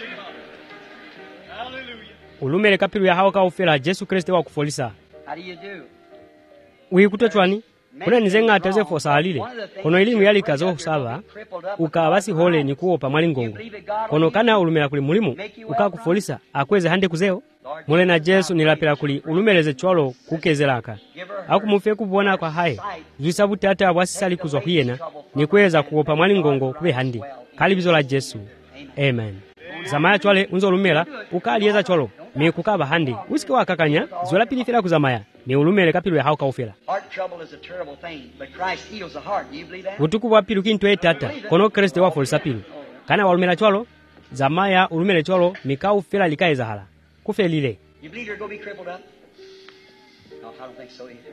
ulumele kapilu ya hao kaufela Yesu Kristo wa kufolisa
How do you do?
uikutotwani kuna nizeng'ata zefosalile kono ilimu yalika zosava ukawasi hole ni kuopa mwalingongo kono kana ulumela kuli mulimu ukakufolisa akweze hande kuzeo mule na Jesu nilapela kuli ulumeleze chwalo kukezelaka akumufe kubona kwa haye zisabu tata wasisali kuzwa kuyena nikweza kuopa mwalingongo kube handi kalibizo la Jesu. Amen. Zamaya chwale unzo ulumela ukalieza chwalo me kukaba handi usike wakakanya zola pilifila kuzamaya ni ulumele kapilwe hauka ufela utuku wa pilu kintu etata kono Kristo wa folisa pilu kana walumela chwalo zamaya ulumele chwalo mika ufela likaeza hala kufelile.
You believe you're going to be crippled up? No, I don't think so either.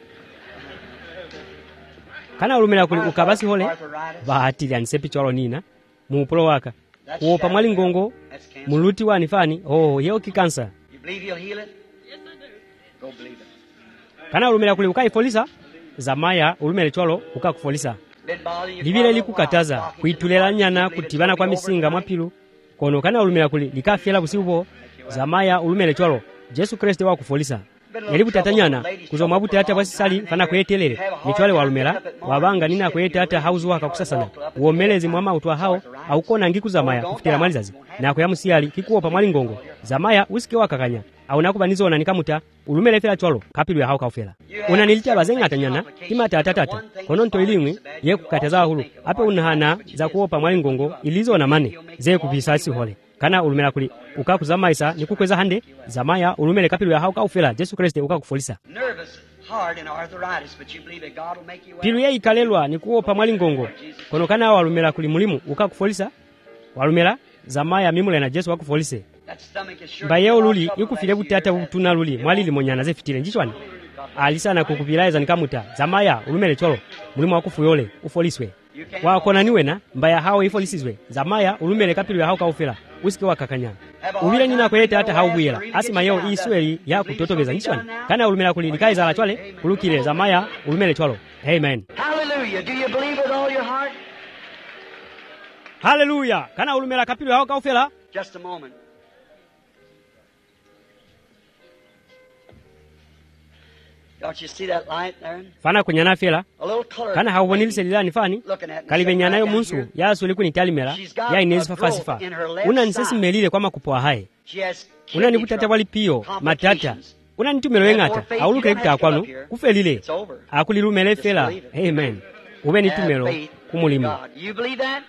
Kana ulumela kuli ukabasi hole bahati yansepi chwalo nina muupulo waka kuopa mwalingongo muluti wa nifani yeo kikansa.
You believe he'll heal it? Yes, I do. Go believe it.
Kana ulumela kuli ukaifolisa zamaya ulumele chwalo ukakufolisa libile likukataza kuitulela nyana kutibana kwa misinga mwapilu kono kana ulumela kuli likafyela busibubo zamaya ulumele chwalo Jesu Kristo wa kufolisa yali butatanyana kuzomwa butata bwasisali fana kwetelele michwale walumela wabanga nina kwetata hauzu akakusasana uomelezi mwama utwa hao aukona ngiku zamaya kufutela malizazi na kuyamusiyali kikuopa mwalingongo zamaya usike wakakanya au nakubanizona nikamuta ulumele fela chwalo kapilwe hao kaufela unanilita bazeng'atanyana timata tatata kono nto ilimwe ye kukataza hulu ape unahana za kuopa mwalingongo ilizo na mane ze kubisasi hole kana ulumela kuli ukakuzamaisa nikukweza hande zamaya ulumele kapilwe hao kaufela Jesu Kristo ukakufolisa pilu ye ikalelwa nikuopa mwalingongo kono kana walumela kuli mulimu ukakufolisa walumela zamaya mimule na Jesu wakufolise mbaye ululi ikufile butata butuna luli mwali limonyana zefitile njichwani alisana kukupilaeza nikamuta zamaya ulumele cholo mulimu wakufuyole ufoliswe wakona niwena mbaya hao ifolisizwe zamaya ulumele kapilwe hao kaufela usike wakakanya ubile nina kweta hata haubwela asima yeo isweli ya kutotobeza njichwani kana ulumela kuli likaiza la chwale kulukile zamaya ulumele cholo. Amen.
Hallelujah. Do you believe with all your heart?
Hallelujah. Kana ulumela kapilwe hao kaufela.
Just a moment. Don't you see that light there?
Fana kunyana fela
A little color.
kana haubonilise lila nifani kalibenyana yo munsu ya suliku nitalimela ya inezi fafasifa una nisesi melile kwa makupoa hae una nibutata wali piyo matata una nitumelo wengata auluke kuta akwano kufelile akulilumele fela. Amen. Ube nitumelo kumulimu.
You believe that?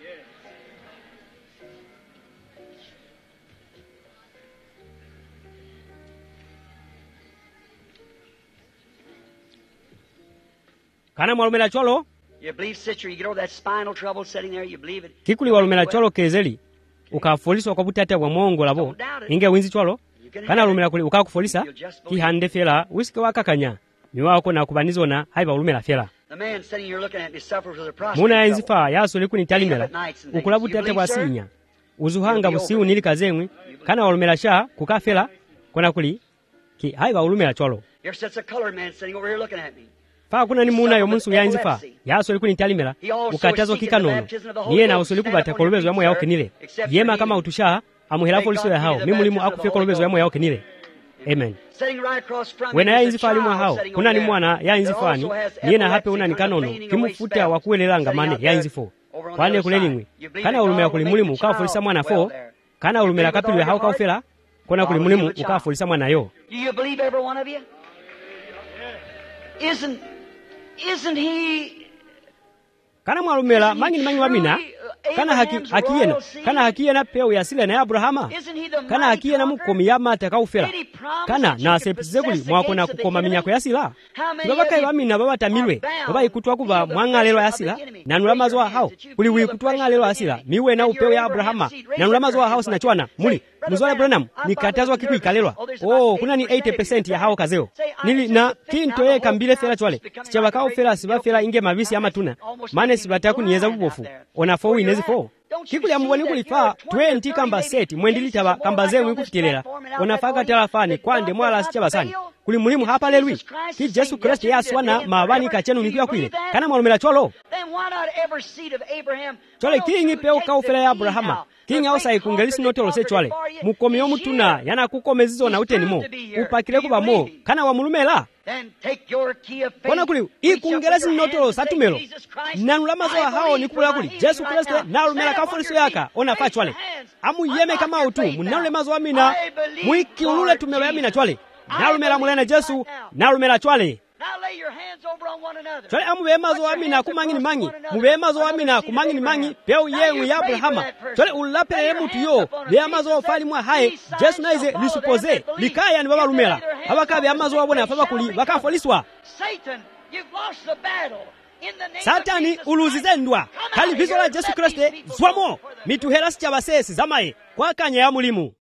Kana mwalumela cholo
You believe, sister, you get over that spinal trouble sitting there, you believe it?
kikuli walumela cholo kezeli ukafoliswa kwa butata wa mongo labo inge winzi cholo kana ulumela kuli ukakufolisa kihande fela usike wakakanya miwako na kubanizona haiba ulumela fela
The man sitting here looking at me suffers with a prostate
muna
trouble.
enzifa yasoleku nitalimela ukula butata bwa sinya uzuhanga busiu nili kazemwe kana walumela sha kukafela kona kuli ki haiba ulumela cholo
Here sits a colored man sitting over here looking at me.
fa kuna ni muna yo munsu ya enzifa yasoleku nitalimela ukatazo kikanono niye na usoleku bata kolobezo yamo yao kenile yema kama utusha amuhela foliso ya hao mimulimu akufe kolobezo yamo yao kenile. Amen.
Sitting right across from me,
Wena ya
there's a
inzifali mwa
child
hao
sitting
kuna
over
ni
there
mwana ya
that
inzifani
also has
niye na hape
epilepsy
una ni
from
kanono
cleaning away
kimufuta
spells.
wa kuelelanga
Sitting
mane
out
ya
there
inzifo
over on the
kwane
other
kule
side.
limwe
You believe
kana
that
ulumela
God
kuli
will
mulimu
make the
ukafolisa
child
mwana
well
fo
there.
kana
You
ulumela
believe with
kapilwe
all
hao
your heart?
kaufela kona kuli
God will
mulimu
heal the child.
ukafolisa mwana yo.
Do you believe, every one of you? Isn't he
kana mwalumela mangi ni mangi wamina kana hakiyena kana hakiyena peo ya sile na Abrahama kana hakiyena mukomi ya mata kaufela kana na sepisize kuli mwakona kukoma minyako ya sila tibabaka ibamina babatamilwe baba ikutwa kuba mwangalelo ya sila nanula mazwa hao kuli wikutwa ngalelo ya sila miwe na upeo ya Abrahama nanula mazwa hao sinachwana muli muzwale Branham nikatazwa kiku ikalelwa kuna ni 80% ya hao kazeo nili na kinto ye kambile fela chwale sichabakao fela sibafela inge mabisi ama tuna mane sibataku niyeza bubofu ona fo inezi fo kikuli amuboni kulifa 20 kamba seti mwendilitaba kamba zenu ikufitilela ona faka telafani kwande mwala sichabasani kuli mulimu hapa lelwi ki Jesu Kristo yaswana mabani kachenu nikuya kwile kana mwalumela cholo chole kingi pe ukaufela ya Abrahama kingi ausa ikungelisi notolose chole mukomi omutuna yana kukomezizo na utenimo upakileko bamo kana wa mulumela kona kuli ikungelesi notolose atumelo nanulamazo hao nikubula kuli Yesu Kristo nalumela kafoliso yaka ona fa chwale amuyeme kama utu munalulemazo amina muikiulule tumelo yamina chwale nalumela mulene Yesu nalumela chwale chole amubemazo amina kumangini mangi mubemazo amina kumangini mangi peu yewe ya Abrahama chole ulapele mutu yo bemazo fali mwa hae Yesu naize lisupoze likaya ni baba lumela abakabe amazo wabona afaba kuli bakafoliswa Satani uluzizendwa kali vizo la Yesu Kristo zwamo mituherasi chabasesi zamaye kwa kanya ya mulimu